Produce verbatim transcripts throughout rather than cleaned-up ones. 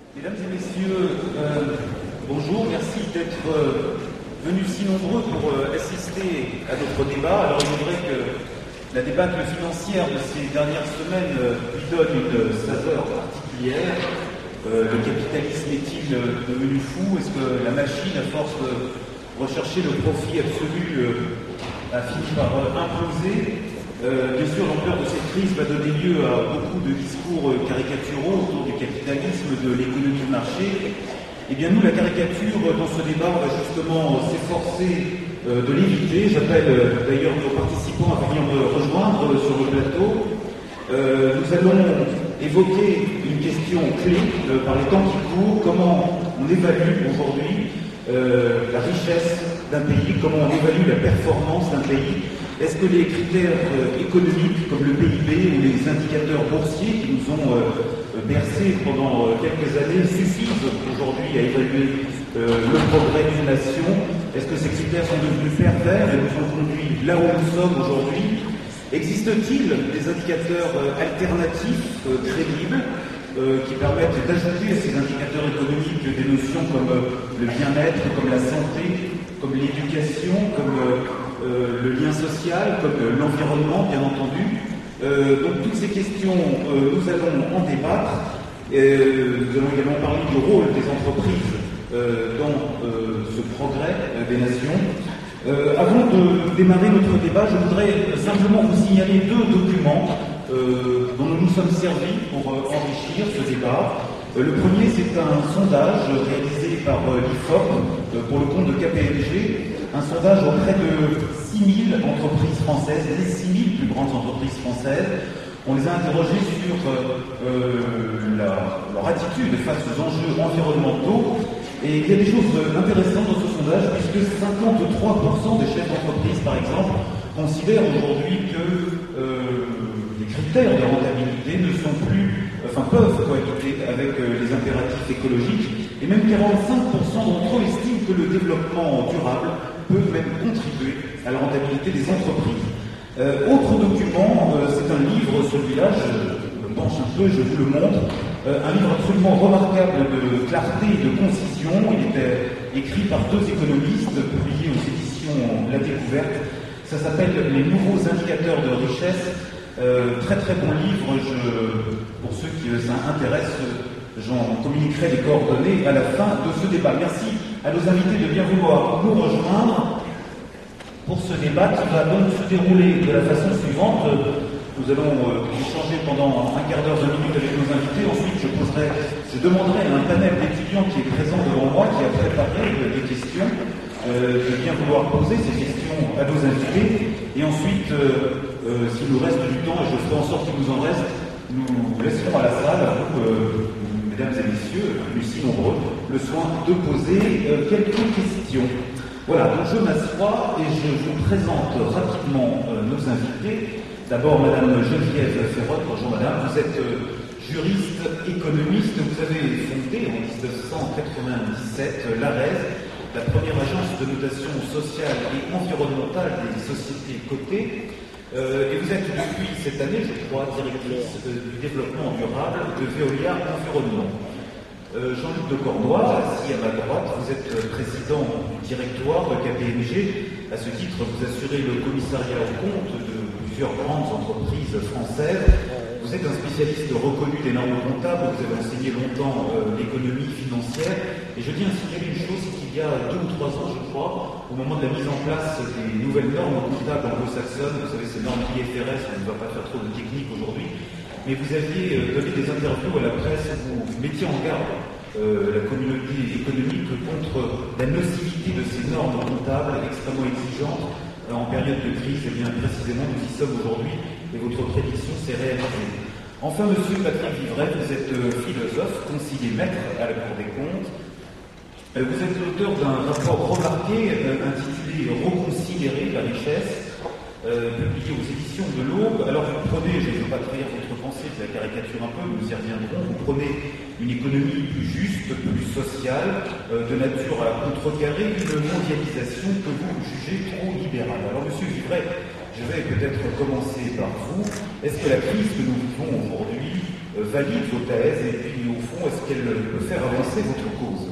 Mesdames et messieurs, euh, bonjour, merci d'être euh, venus si nombreux pour euh, assister à notre débat. Alors il est vrai que la débâcle financière de ces dernières semaines euh, lui donne une saveur particulière. Euh, le capitalisme est-il devenu fou? Est-ce que la machine, à force de rechercher le profit absolu, euh, a fini par euh, imploser? Euh, bien sûr, l'ampleur de cette crise va donner lieu à beaucoup de discours euh, caricaturaux autour du capitalisme, de l'économie de marché. Eh bien, nous, la caricature, dans ce débat, on va justement s'efforcer euh, de l'éviter. J'appelle euh, d'ailleurs nos participants à venir me rejoindre euh, sur le plateau. Euh, nous allons évoquer une question clé euh, par les temps qui courent. Comment on évalue aujourd'hui euh, la richesse d'un pays? Comment on évalue la performance d'un pays? Est-ce que les critères euh, économiques comme le P I B ou les indicateurs boursiers qui nous ont euh, bercés pendant euh, quelques années suffisent aujourd'hui à évaluer euh, le progrès d'une nation? Est-ce que ces critères sont devenus pervers et nous ont conduit là où nous sommes aujourd'hui? Existe-t-il des indicateurs euh, alternatifs euh, crédibles euh, qui permettent d'ajouter à ces indicateurs économiques des notions comme euh, le bien-être, comme la santé, comme l'éducation, comme euh, Euh, le lien social, comme euh, l'environnement, bien entendu. Euh, donc toutes ces questions, euh, nous allons en débattre. Euh, nous allons également parler du rôle des entreprises euh, dans euh, ce progrès euh, des nations. Euh, avant de démarrer notre débat, je voudrais simplement vous signaler deux documents euh, dont nous nous sommes servis pour euh, enrichir ce débat. Euh, le premier, c'est un sondage réalisé par euh, l'I F O P euh, pour le compte de K P M G. Un sondage auprès de six mille entreprises françaises, les six mille plus grandes entreprises françaises. On les a interrogées sur euh, la, leur attitude face aux enjeux environnementaux. Et il y a des choses intéressantes dans ce sondage, puisque cinquante-trois pour cent des chefs d'entreprise, par exemple, considèrent aujourd'hui que euh, les critères de rentabilité ne sont plus, enfin peuvent cohabiter avec euh, les impératifs écologiques. Et même quarante-cinq pour cent d'entre eux estiment que le développement durable peut même contribuer à la rentabilité des entreprises. Euh, autre document, euh, c'est un livre, celui-là, je me penche un peu, je vous le montre, euh, un livre absolument remarquable de clarté et de concision. Il était écrit par deux économistes, publié aux éditions La Découverte. Ça s'appelle « Les nouveaux indicateurs de richesse ». Euh, très très bon livre, je, pour ceux qui ça intéresse, j'en communiquerai les coordonnées à la fin de ce débat. Merci à nos invités de bien vouloir nous rejoindre pour ce débat qui va donc se dérouler de la façon suivante. Nous allons euh, échanger pendant un quart d'heure, deux minutes avec nos invités. Ensuite, je poserai, je demanderai à un panel d'étudiants qui est présent devant moi, qui a préparé euh, des questions, euh, de bien vouloir poser ces questions à nos invités. Et ensuite, euh, euh, s'il nous reste du temps, et je ferai en sorte qu'il nous en reste, nous laisserons à la salle, à vous, euh, mesdames et messieurs, plus si nombreux, le soin de poser euh, quelques questions. Voilà, donc je m'assois et je vous présente rapidement euh, nos invités. D'abord, Madame Geneviève Ferrotte. Bonjour Madame, vous êtes euh, juriste, économiste. Vous avez fondé en dix-neuf cent quatre-vingt-dix-sept l'A R E S, la première agence de notation sociale et environnementale des sociétés cotées. Euh, et vous êtes depuis cette année, je crois, directrice euh, du développement durable de Veolia Environnement. Euh, Jean-Luc de Cordoy, assis à ma droite, vous êtes président du directoire de K P M G. À ce titre, vous assurez le commissariat aux comptes de plusieurs grandes entreprises françaises. Vous êtes un spécialiste reconnu des normes comptables, vous avez enseigné longtemps euh, l'économie financière. Et je tiens à signaler une chose, c'est qu'il y a deux ou trois ans, je crois, au moment de la mise en place des nouvelles normes comptables anglo-saxonnes, vous savez, ces normes I F R S, on ne va pas faire trop de technique aujourd'hui, mais vous aviez donné des interviews à la presse où vous mettiez en garde euh, la communauté économique contre la nocivité de ces normes comptables extrêmement exigeantes euh, en période de crise. Et bien précisément, nous y sommes aujourd'hui et votre prédiction s'est réalisée. Enfin, Monsieur Patrick Vivray, vous êtes euh, philosophe, conseiller maître à la Cour des comptes. Euh, vous êtes l'auteur d'un rapport remarqué euh, intitulé « Reconsidérer la richesse ». Euh, publié aux éditions de l'Aube. Alors vous prenez, je ne veux pas trahir votre pensée, c'est la caricature un peu, nous y reviendrons, vous prenez une économie plus juste, plus sociale, euh, de nature à contrecarrer une mondialisation que vous jugez trop libérale. Alors Monsieur Vivray, Je vais peut-être commencer par vous. Est-ce que la crise que nous vivons aujourd'hui euh, valide vos thèses et puis au fond, est-ce qu'elle peut faire avancer votre cause?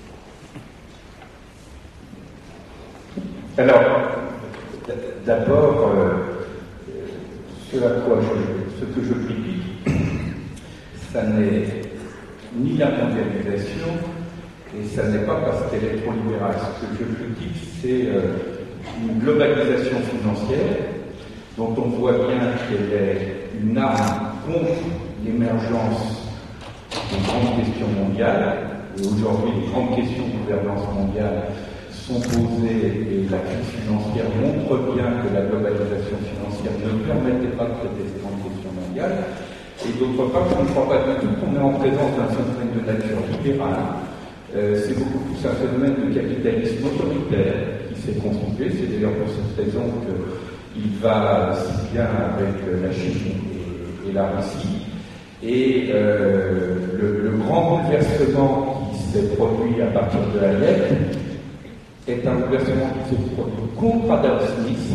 Alors, d'abord, euh, ce à quoi je, ce que je critique, ça n'est ni la mondialisation et ça n'est pas parce qu'elle est trop libérale. Ce que je critique, c'est euh, une globalisation financière dont on voit bien qu'elle est une arme contre l'émergence des grandes questions mondiales. Et aujourd'hui, les grandes questions de gouvernance mondiale sont posées et la crise financière montre bien que la globalisation financière ne permettait pas de traiter ces grandes questions mondiales. Et d'autre part, je ne crois pas du tout qu'on est en présence d'un phénomène de nature libérale. Euh, c'est beaucoup plus un phénomène de capitalisme autoritaire qui s'est constitué. C'est d'ailleurs pour cette raison qu'il va si bien avec la Chine et, et la Russie. Et euh, le, le grand bouleversement qui s'est produit à partir de Hayek est un bouleversement qui s'est produit contre Adam Smith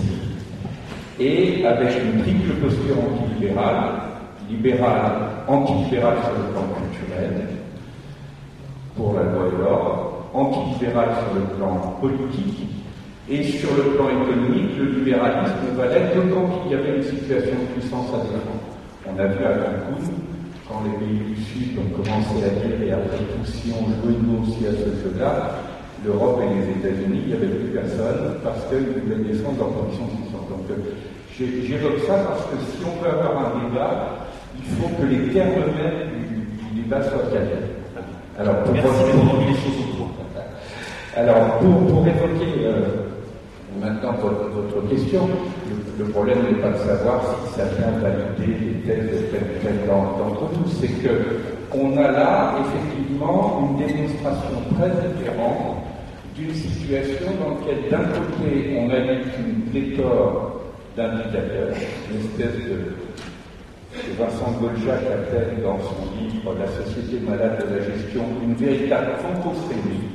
et avec une triple posture antilibérale, libérale, antilibérale sur le plan culturel, pour la loi et l'ordre, antilibérale sur le plan politique, et sur le plan économique, le libéralisme valait que quand il y avait une situation de puissance à défendre. On a vu à Cancun, quand les pays du Sud ont commencé à dire, et après tout, si on jouait nous aussi à ce jeu-là, l'Europe et les États-Unis, il n'y avait plus personne, parce qu'ils voulaient défendre leur position de puissance. Donc, j'évoque ça parce que si on veut avoir un débat, il faut que les termes mêmes du, du débat soient calés. Alors, pour Merci revenir les choses autour. Alors, pour, pour évoquer euh, maintenant votre, votre question, le, le problème n'est pas de savoir si ça vient valider les thèses de tel ou tel d'entre nous, c'est qu'on a là effectivement une démonstration très différente d'une situation dans laquelle d'un côté on a une pléthore d'indicateurs, une espèce de que Vincent Goldjac appelle dans son livre La société malade de la gestion une véritable fantophrénie,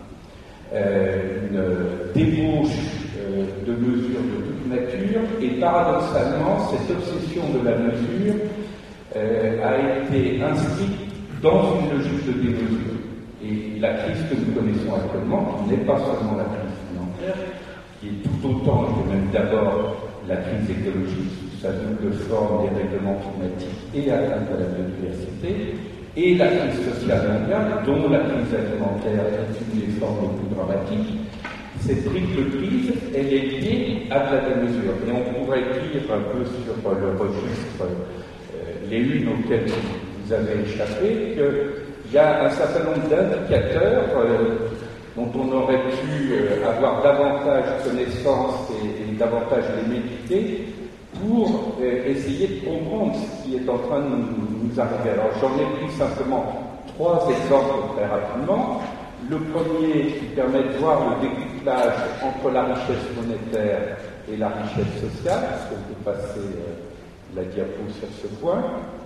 euh, une débauche euh, de mesures de toute nature, et paradoxalement, cette obsession de la mesure euh, a été inscrite dans une logique de démesure. Et la crise que nous connaissons actuellement, qui n'est pas seulement la crise financière, qui est tout autant, et même d'abord, la crise écologique, sa double forme des règlements climatiques et atteinte à la biodiversité, et la crise sociale mondiale, dont la crise alimentaire est une des formes les plus dramatiques. Cette triple crise, elle est liée à de la démesure. Et on pourrait dire un peu sur le registre, euh, les unes auxquelles vous avez échappé, qu'il y a un certain nombre d'indicateurs euh, dont on aurait pu euh, avoir davantage connaissance et, et davantage les méditer pour euh, essayer de comprendre ce qui est en train de nous, nous arriver. Alors j'en ai pris simplement trois exemples très rapidement. Le premier qui permet de voir le découplage entre la richesse monétaire et la richesse sociale, est-ce qu'on peut passer euh, la diapo sur ce point?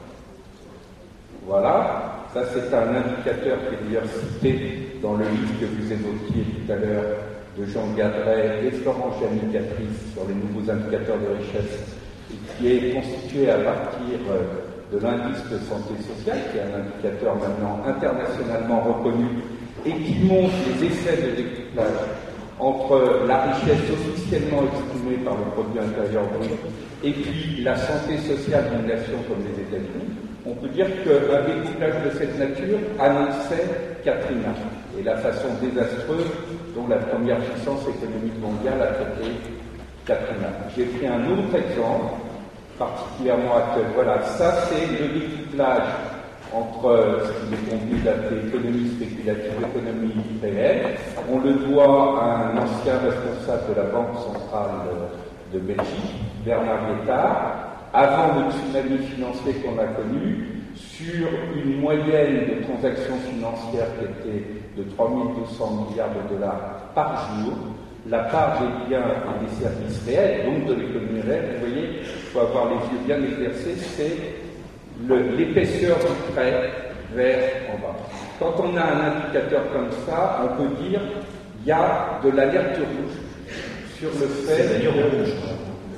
Voilà, ça c'est un indicateur qui est d'ailleurs cité dans le livre que vous évoquiez tout à l'heure de Jean Gadret et Florent Gianni-Catrice sur les nouveaux indicateurs de richesse, et qui est constitué à partir de l'indice de santé sociale, qui est un indicateur maintenant internationalement reconnu et qui montre les effets de découplage entre la richesse officiellement exprimée par le produit intérieur brut et puis la santé sociale d'une nation comme les États-Unis. On peut dire qu'un découplage de cette nature annonçait Katrina et la façon désastreuse dont la première puissance économique mondiale a traité Katrina. J'ai pris un autre exemple, particulièrement actuel. Voilà, ça c'est le découplage entre ce qu'il est convenu d'appeler économie spéculative et économie réelle. On le doit à un ancien responsable de la Banque centrale de Belgique, Bernard Lietaert, avant le tsunami financier qu'on a connu, sur une moyenne de transactions financières qui était de trois mille deux cents milliards de dollars par jour, la part des biens et des services réels, donc de l'économie réelle, vous voyez, il faut avoir les yeux bien exercés, c'est l'épaisseur du trait vers en bas. Quand on a un indicateur comme ça, on peut dire qu'il y a de l'alerte rouge sur le fait... C'est d'ailleurs rouge.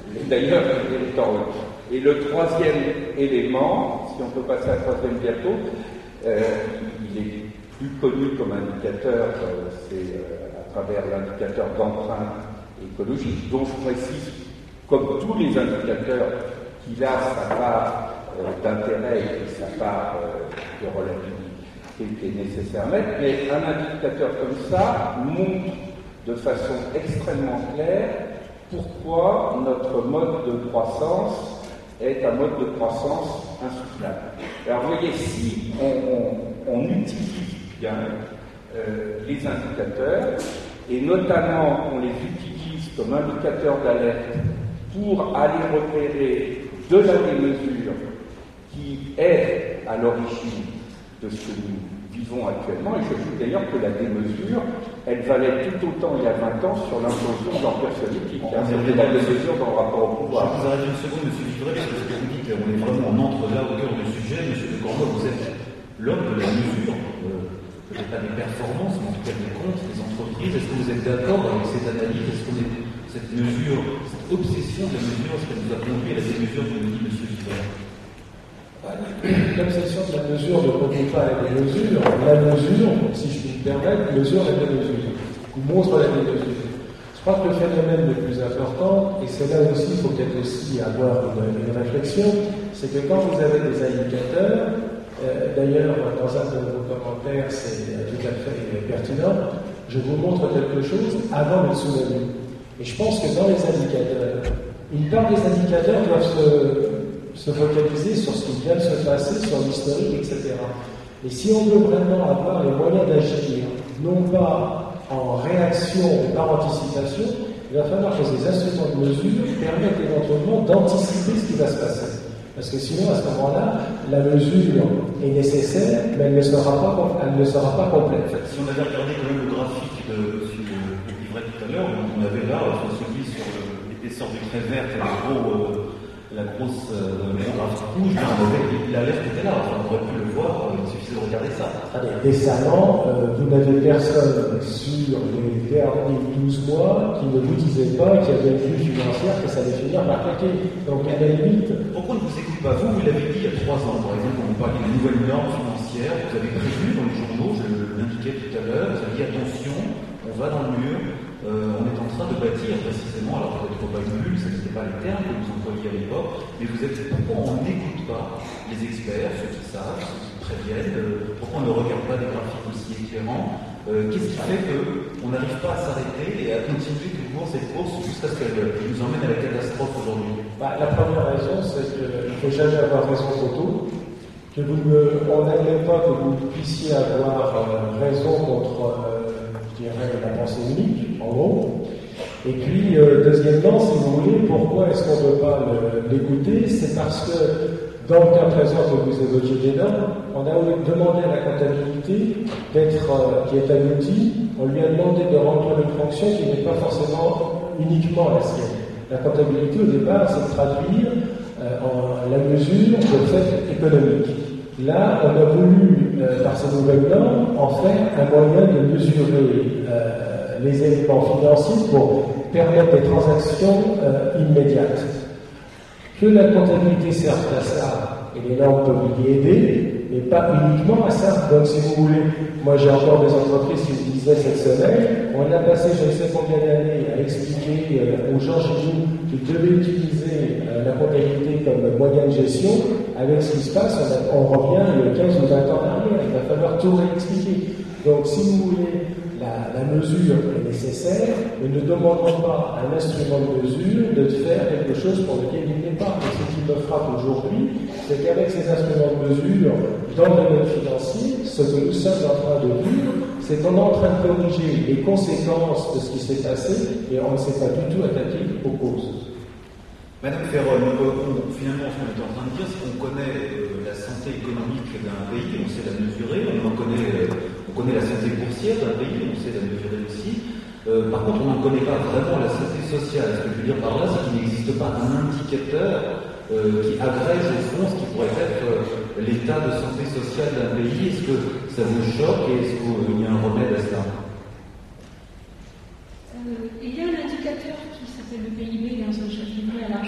D'ailleurs, et le troisième élément, si on peut passer à la troisième diapo, euh, il est plus connu comme indicateur, euh, c'est euh, à travers l'indicateur d'empreinte écologique, dont je précise, comme tous les indicateurs, qu'il a sa part euh, d'intérêt et sa part euh, de relativité qui est nécessaire à mettre, mais un indicateur comme ça montre de façon extrêmement claire pourquoi notre mode de croissance est un mode de croissance insoutenable. Alors vous voyez, si on, on, on utilise bien euh, les indicateurs, et notamment on les utilise comme indicateurs d'alerte pour aller repérer de la démesure qui est à l'origine de ce que nous vivons actuellement, et je dis d'ailleurs que la démesure, elle valait tout autant il y a vingt ans sur l'implosion de l'empire soviétique. Hein, C'était la démesure dans le rapport au pouvoir. Je vous arrête une seconde, monsieur Livret, parce que ce que vous dites, on est vraiment, on entre là au cœur du sujet. Monsieur de Corbeau, vous êtes l'homme de la mesure, euh, peut-être pas des performances, mais en tout cas des comptes, des entreprises. Est-ce que vous êtes d'accord avec cette analyse? Est-ce que cette mesure, cette obsession de la mesure, est-ce qu'elle nous a conduit à la démesure que nous dit monsieur Livret? L'obsession de la mesure ne conduit pas à la démesure. La mesure, si je puis me permettre, mesure la démesure, ou montre la démesure. Je crois que le phénomène le plus important, et c'est là aussi, il faut peut-être aussi avoir une, une réflexion, c'est que quand vous avez des indicateurs, euh, d'ailleurs, dans un de vos commentaires, c'est tout à fait pertinent, je vous montre quelque chose avant le tsunami. Et je pense que dans les indicateurs, une part des indicateurs doivent se se focaliser sur ce qui vient de se passer, sur l'historique, et cetera. Et si on veut vraiment avoir les moyens d'agir, non pas en réaction ou par anticipation, il va falloir que ces instruments de mesure permettent éventuellement d'anticiper ce qui va se passer. Parce que sinon, à ce moment-là, la mesure est nécessaire, mais elle ne sera pas, elle ne sera pas complète. Si on avait regardé quand même le graphique de M. Livret tout à l'heure, on avait là, celui sur l'épaisseur du trait vert, et le gros... Euh, la grosse euh, graphique rouge, l'alerte était là, enfin, on aurait pu le voir, il suffisait de regarder ça. Récemment, euh, vous n'avez personne sur les derniers douze mois qui ne vous disait pas qu'il y avait une vue financière que ça allait finir par claquer. Donc à la limite. Pourquoi ne vous écoutez pas? Vous, vous l'avez dit il y a trois ans, par exemple, on vous parlait des nouvelles normes financières, vous avez prévu dans les journaux, je l'indiquais tout à l'heure, vous avez dit attention, on va dans le mur. Euh, on est en train de bâtir précisément, alors peut-être pas une bulle, ce n'était pas les termes que vous employiez à l'époque, mais vous êtes, pourquoi on n'écoute pas les experts, ceux qui savent, ceux qui préviennent, euh, pourquoi on ne regarde pas des graphiques aussi éclairants, euh, qu'est-ce qui fait qu'on n'arrive pas à s'arrêter et à continuer toujours cette course jusqu'à ce qu'elle nous emmène à la catastrophe aujourd'hui? Bah, la première raison, c'est qu'il ne faut jamais avoir raison trop tôt, que vous ne, on n'admet pas que vous puissiez avoir euh, raison contre euh, je dirais, la pensée unique, en gros. Et puis, euh, deuxièmement, si vous voulez, pourquoi est-ce qu'on ne peut pas le, l'écouter? C'est parce que, dans le cas présent que vous évoquiez des normes, on a demandé à la comptabilité d'être, euh, qui est un outil, on lui a demandé de remplir une fonction qui n'est pas forcément uniquement la sienne. La comptabilité, au départ, c'est de traduire euh, en la mesure de fait économique. Là, on a voulu, euh, par ces nouvelles normes, en faire un moyen de mesurer euh, les éléments financiers pour permettre des transactions euh, immédiates. Que la comptabilité serve à ça, et les normes peuvent y aider, mais pas uniquement à ça. Donc, si vous voulez, moi j'ai encore des entreprises qui me disaient cette semaine, on a passé je ne sais combien d'années à expliquer euh, aux gens chez nous qu'ils devaient utiliser euh, la comptabilité comme moyen de gestion. Avec ce qui se passe, on, a, on revient il y a quinze ou vingt ans en arrière. Il va falloir tout réexpliquer. Donc, si vous voulez, la, la mesure est nécessaire, mais ne demandons pas à un instrument de mesure de faire quelque chose pour lequel il n'est pas. Et ce qui me frappe aujourd'hui, c'est qu'avec ces instruments de mesure, dans le domaine financier, ce que nous sommes en train de vivre, c'est qu'on est en train de corriger les conséquences de ce qui s'est passé et on ne s'est pas du tout attaqué aux causes. Madame Ferron, euh, finalement, ce qu'on est en train de dire, c'est qu'on connaît euh, la santé économique d'un pays, on sait la mesurer, on, en connaît, euh, on connaît la santé boursière d'un pays, on sait la mesurer aussi. Euh, par contre, on ne connaît pas vraiment la santé sociale. Ce que je veux dire par là, c'est qu'il n'existe pas un indicateur euh, qui agrège au fond ce qui pourrait être euh, l'état de santé sociale d'un pays. Est-ce que ça vous choque et est-ce qu'il y a un remède à cela? euh, Il y a un indicateur qui s'appelle le P I B dans un chapitre à l'argent.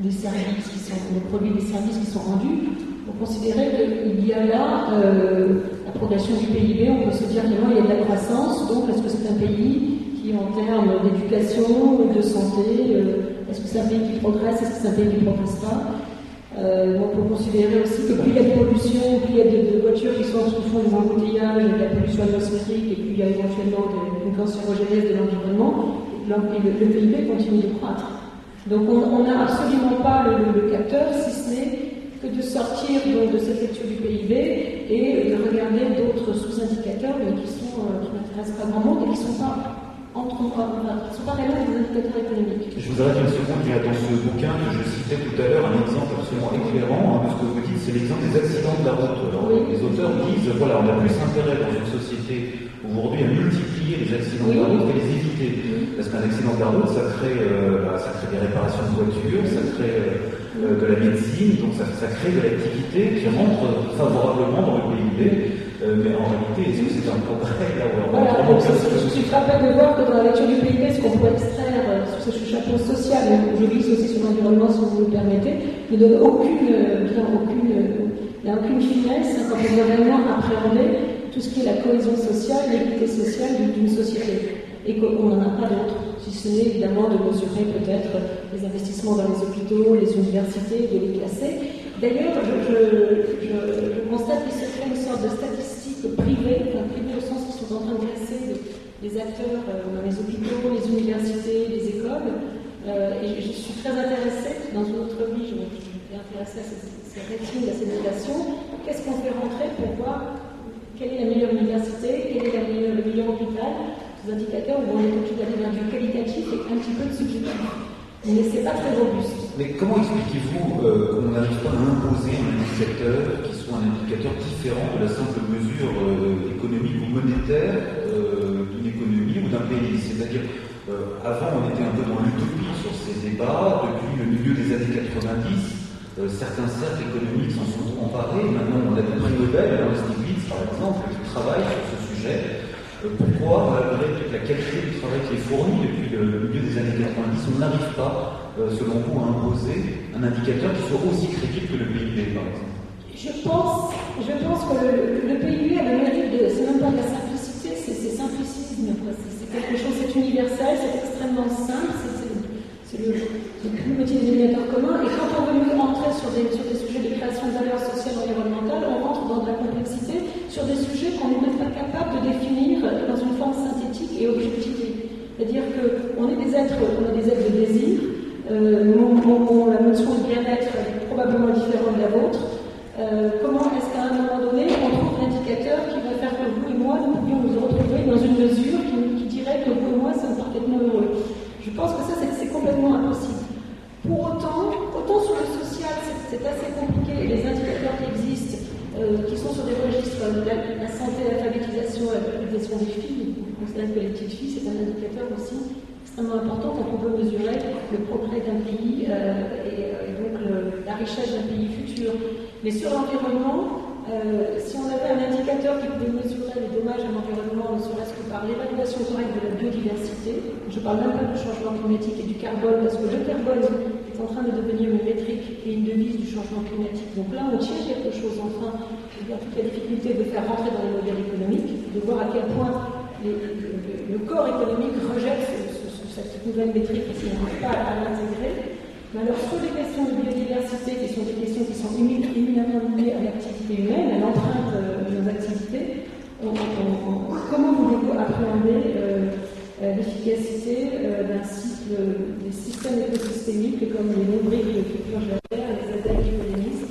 des services qui sont, des produits, des services qui sont rendus, on considérait qu'il y a là euh, la progression du P I B. On peut se dire qu'il y a de la croissance. Donc, est-ce que c'est un pays qui, en termes d'éducation, de santé, euh, est-ce que c'est un pays qui progresse, est-ce que c'est un pays qui ne progresse pas? Euh, on peut considérer aussi que plus il y a de pollution, plus il y a de, de voitures qui sont qui font des embouteillages, de la pollution atmosphérique, et puis il y a éventuellement de, une cancérogénèse de l'environnement, le, le P I B continue de croître. Donc on n'a absolument pas le, le capteur, si ce n'est que de sortir donc, de cette lecture du P I B et de regarder d'autres sous-indicateurs qui sont euh, qui n'intéressent pas grand monde et qui ne sont pas entre enfin, qui sont pas réellement des indicateurs économiques. Je vous arrête une seconde, mais dans ce bouquin que je citais tout à l'heure, un exemple absolument éclairant hein, de ce que vous dites, c'est l'exemple des accidents de la route. Alors, oui. Les auteurs disent, voilà, on a plus intérêt dans une société aujourd'hui à multiplier les accidents oui. de la route qu'à les éviter. Oui. Parce qu'un accident de la route, ça crée, euh, bah, ça crée des réparations de voitures, ça crée euh, de la médecine, donc ça, ça crée de l'activité qui rentre favorablement dans le P I B. Euh, mais en réalité, est-ce que c'est un progrès là où voilà, donc, je suis frappée de voir que dans la lecture du P I B, ce qu'on peut extraire euh, sur ce chapeau social, je glisse aussi sur l'environnement si vous me le permettez, ne donne aucune, euh, aucune, euh, il n'y a aucune finesse hein, quand on doit vraiment appréhender tout ce qui est la cohésion sociale, l'équité sociale d'une société. Et qu'on n'en a pas d'autre, si ce n'est évidemment de mesurer peut-être les investissements dans les hôpitaux, les universités, de les classer. D'ailleurs, je, je, je, je constate qu'il se crée une sorte de statistique privée, enfin privée au sens qu'ils sont en train de classer les acteurs euh, dans les hôpitaux, les universités, les écoles. Euh, et je, je suis très intéressée, dans une autre vie, je me suis intéressée à ces, ces ratings, à ces notations. Qu'est-ce qu'on fait rentrer pour voir quelle est la meilleure université, quel est la meilleure, le meilleur hôpital? Des indicateurs où on est obligé d'aller vers du qualitatif et un petit peu de subjectif. Mais c'est pas très robuste. Mais comment expliquez-vous euh, qu'on n'arrive pas à imposer un indicateur qui soit un indicateur différent de la simple mesure euh, économique ou monétaire euh, d'une économie ou d'un pays? C'est-à-dire, euh, avant on était un peu dans l'utopie sur ces débats, depuis le milieu des années quatre-vingt-dix, euh, certains cercles économiques s'en sont emparés, maintenant on a des prix Nobel, Ernst Stiglitz par exemple, qui travaille sur ce sujet. Pourquoi, malgré toute la qualité du travail qui est fourni depuis le milieu des années quatre-vingt-dix, on n'arrive pas, euh, selon vous, à imposer un indicateur qui soit aussi crédible que le P I B, par exemple? Je pense, je pense que le, le P I B a le mérite de... C'est même pas de la simplicité, c'est simplicisme. C'est quelque chose, c'est universel, c'est extrêmement simple, c'est le, le petit dénominateur commun. Et quand on veut entrer sur des, sur des sujets de création de valeur sociale et environnementale, on rentre dans de la complexité sur des sujets qu'on n'est même pas capable de définir dans une forme synthétique et objectivée. C'est-à-dire qu'on est des êtres, on a des êtres de désir. Euh, mon, mon, la notion de bien-être est probablement différente de la vôtre. Euh, comment est-ce qu'à un moment donné, on trouve l'indicateur qui va faire que vous et moi, nous pouvions nous retrouver dans une mesure qui, qui dirait que vous et moi sommes parfaitement heureux? Je pense que ça, c'est complètement impossible. Pour autant, autant sur le social, c'est assez compliqué. Les indicateurs qui existent, euh, qui sont sur des registres, euh, la, la santé, l'alphabétisation, l'alphabétisation des filles, on considère que les petites filles, c'est un indicateur aussi extrêmement important quand on veut mesurer le progrès d'un pays euh, et, et donc le, la richesse d'un pays futur. Mais sur l'environnement, euh, si on avait un indicateur qui pouvait mesurer les dommages à l'environnement, ne serait-ce que par l'évaluation correcte de la biodiversité, je ne parle même pas du changement climatique et du carbone, parce que le carbone est en train de devenir une métrique et une devise du changement climatique. Donc là, on tient quelque chose enfin, il y a toute la difficulté de faire rentrer dans les modèles économiques, de voir à quel point les, le, le corps économique rejette ce, ce, cette nouvelle métrique et qu'on n'arrive pas à l'intégrer. Mais alors, sur les questions de biodiversité, qui sont des questions qui sont éminemment liées à l'activité humaine, à l'empreinte euh, de nos activités, on, on, on, comment voulez-vous appréhender euh, euh, l'efficacité euh, d'un cycle, des systèmes écosystémiques comme les nombriques de purge la terre, les abeilles qui pollinisent?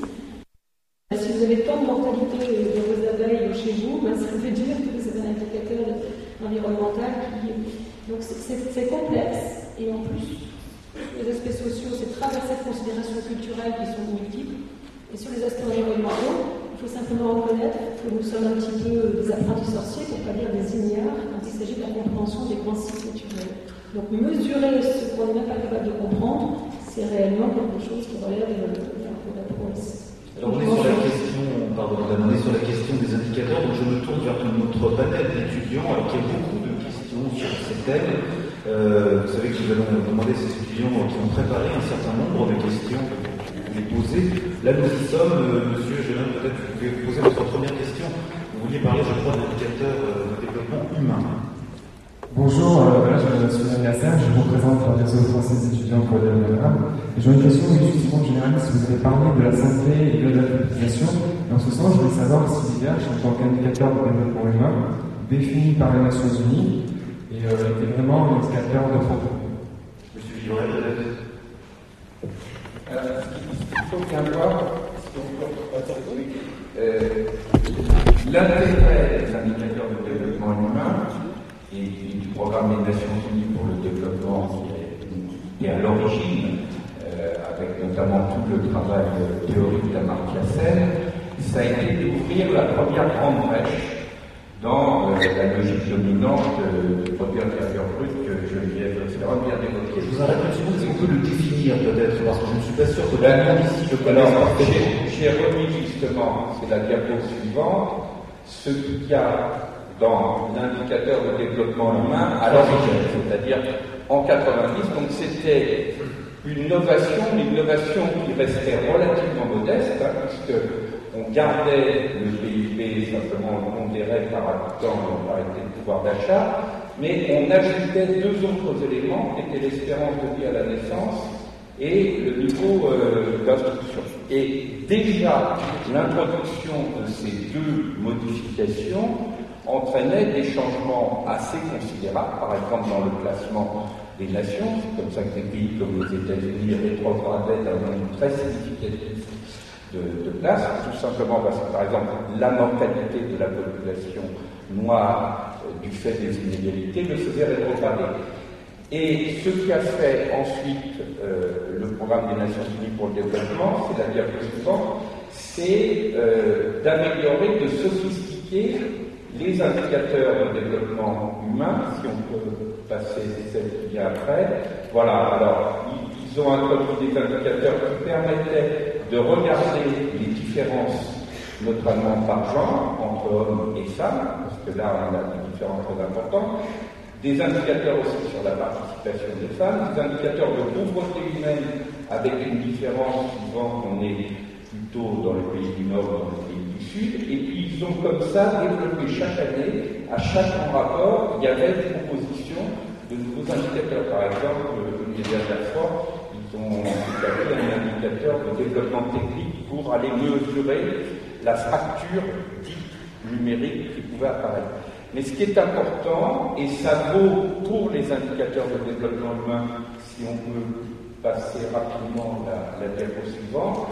Si vous avez tant de mortalité de vos abeilles chez vous, ben, ça veut dire que c'est un indicateur environnemental qui... Donc c'est complexe, et en plus, les aspects sociaux, c'est traverser de considérations culturelles qui sont multiples. Et sur les aspects environnementaux, il faut simplement reconnaître que nous sommes un petit peu des apprentis sorciers, pour ne pas dire des ignares, quand il s'agit de la compréhension des principes naturels. Donc mesurer ce qu'on n'est même pas capable de comprendre, c'est réellement quelque chose qui relève de la prouesse. Alors on est sur la question, pardon, on est sur la question des indicateurs, donc je me tourne vers notre panel d'étudiants, alors qu'il y a beaucoup de questions sur ces thèmes. Euh, vous savez que nous allons demander à ces étudiants qui ont préparé un certain nombre de questions poser. Là, nous y sommes. Euh, monsieur Génin, peut-être vous pouvez poser votre première question. Vous vouliez parler, je crois, d'indicateur euh, de développement humain. Bonjour, euh, voilà, je suis Yann Gasser, je représente le réseau français des étudiants pour le développement. J'ai une question justement générale, si vous avez parlé de la santé et de l'alphabétisation. Dans ce sens, je voulais savoir si l'I D H, en tant qu'indicateur de développement humain, défini par les Nations Unies, et euh, était vraiment un indicateur de progrès. Monsieur Villeray, peut-être. Euh, il faut bien voir euh, l'intérêt des indicateurs de développement humain et du programme des Nations Unies pour le développement qui est, qui est à l'origine, euh, avec notamment tout le travail théorique d'Amartya Sen, ça a été d'ouvrir la première grande brèche dans euh, la logique dominante euh, du produit intérieur brut que Geneviève Ferron vient d'évoquer. Je vous arrête une seconde, est-ce qu'on peut le définir peut-être, parce que je ne suis pas sûr que Ben, tout le monde ici le alors, connaisse. j'ai, j'ai remis justement, c'est la diapo suivante, ce qu'il y a dans l'indicateur de développement humain à l'origine, c'est-à-dire en quatre-vingt-dix, donc c'était une innovation, une innovation qui restait relativement modeste, hein, puisque on gardait le P I B, simplement on pondérait par habitant en parité de pouvoir d'achat, mais on ajoutait deux autres éléments qui étaient l'espérance de vie à la naissance et le niveau euh, d'instruction. Et déjà, l'introduction de ces deux modifications entraînait des changements assez considérables, par exemple dans le classement des nations, c'est comme ça que des pays comme les États-Unis rétrogradaient d'un nombre très significatif de, de places, tout simplement parce que, par exemple, la mortalité de la population noire euh, du fait des inégalités le faisait rétrograder. Et ce qui a fait ensuite euh, le programme des Nations Unies pour le développement, c'est la diapo suivante, c'est euh, d'améliorer, de sophistiquer les indicateurs de développement humain, si on peut passer celle qui vient après. Voilà, alors, ils, ils ont introduit des indicateurs qui permettaient de regarder les différences, notamment par genre, entre hommes et femmes, parce que là, on a des différences très importantes. Des indicateurs aussi sur la participation des femmes, des indicateurs de pauvreté humaine avec une différence suivant qu'on est plutôt dans les pays du Nord ou dans les pays du Sud, et puis ils ont comme ça développé chaque année, à chaque rapport, il y avait des propositions de nouveaux indicateurs. Par exemple, les dernières fois, ils ont établi un indicateur de développement technique pour aller mesurer la fracture dite numérique qui pouvait apparaître. Mais ce qui est important, et ça vaut pour les indicateurs de développement humain, si on peut passer rapidement la, la diapo suivante,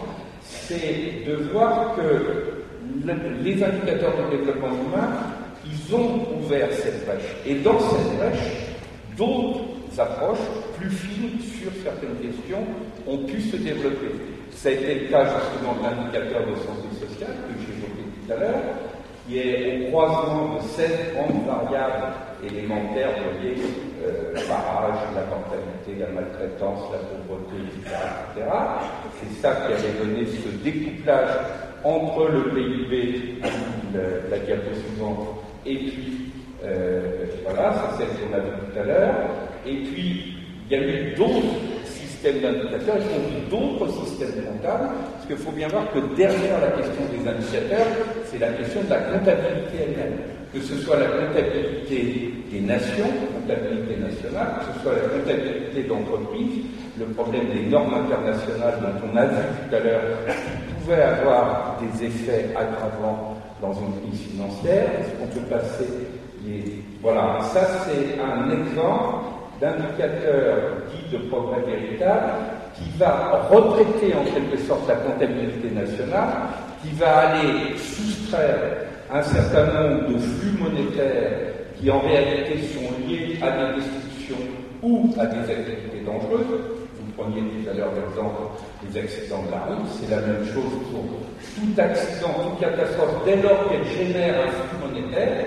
c'est de voir que le, les indicateurs de développement humain, ils ont ouvert cette brèche. Et dans cette brèche, d'autres approches plus fines sur certaines questions ont pu se développer. Ça a été le cas justement de l'indicateur de santé sociale que j'ai évoqué tout à l'heure, qui est au croisement de sept grandes variables élémentaires reliées euh, par âge, la mortalité, la maltraitance, la pauvreté, et cetera, et cetera. C'est ça qui avait donné ce découplage entre le P I B, la, la diapo suivante, et puis euh, voilà, c'est celle qu'on a vu tout à l'heure. Et puis, il y a eu d'autres systèmes d'indicateurs, y compris d'autres systèmes comptables, parce qu'il faut bien voir que derrière la question des indicateurs, c'est la question de la comptabilité elle-même. Que ce soit la comptabilité des nations, la comptabilité nationale, que ce soit la comptabilité d'entreprises, le problème des normes internationales dont on a vu tout à l'heure, qui pouvaient avoir des effets aggravants dans une crise financière. Est-ce qu'on peut passer les... Voilà, ça c'est un exemple d'indicateur dit de progrès véritable qui va retraiter en quelque sorte la comptabilité nationale, qui va aller soustraire un certain nombre de flux monétaires qui en réalité sont liés à des destructions ou à des activités dangereuses. Vous preniez tout à l'heure l'exemple des accidents de la route, c'est la même chose pour tout accident, toute catastrophe, dès lors qu'elle génère un flux monétaire,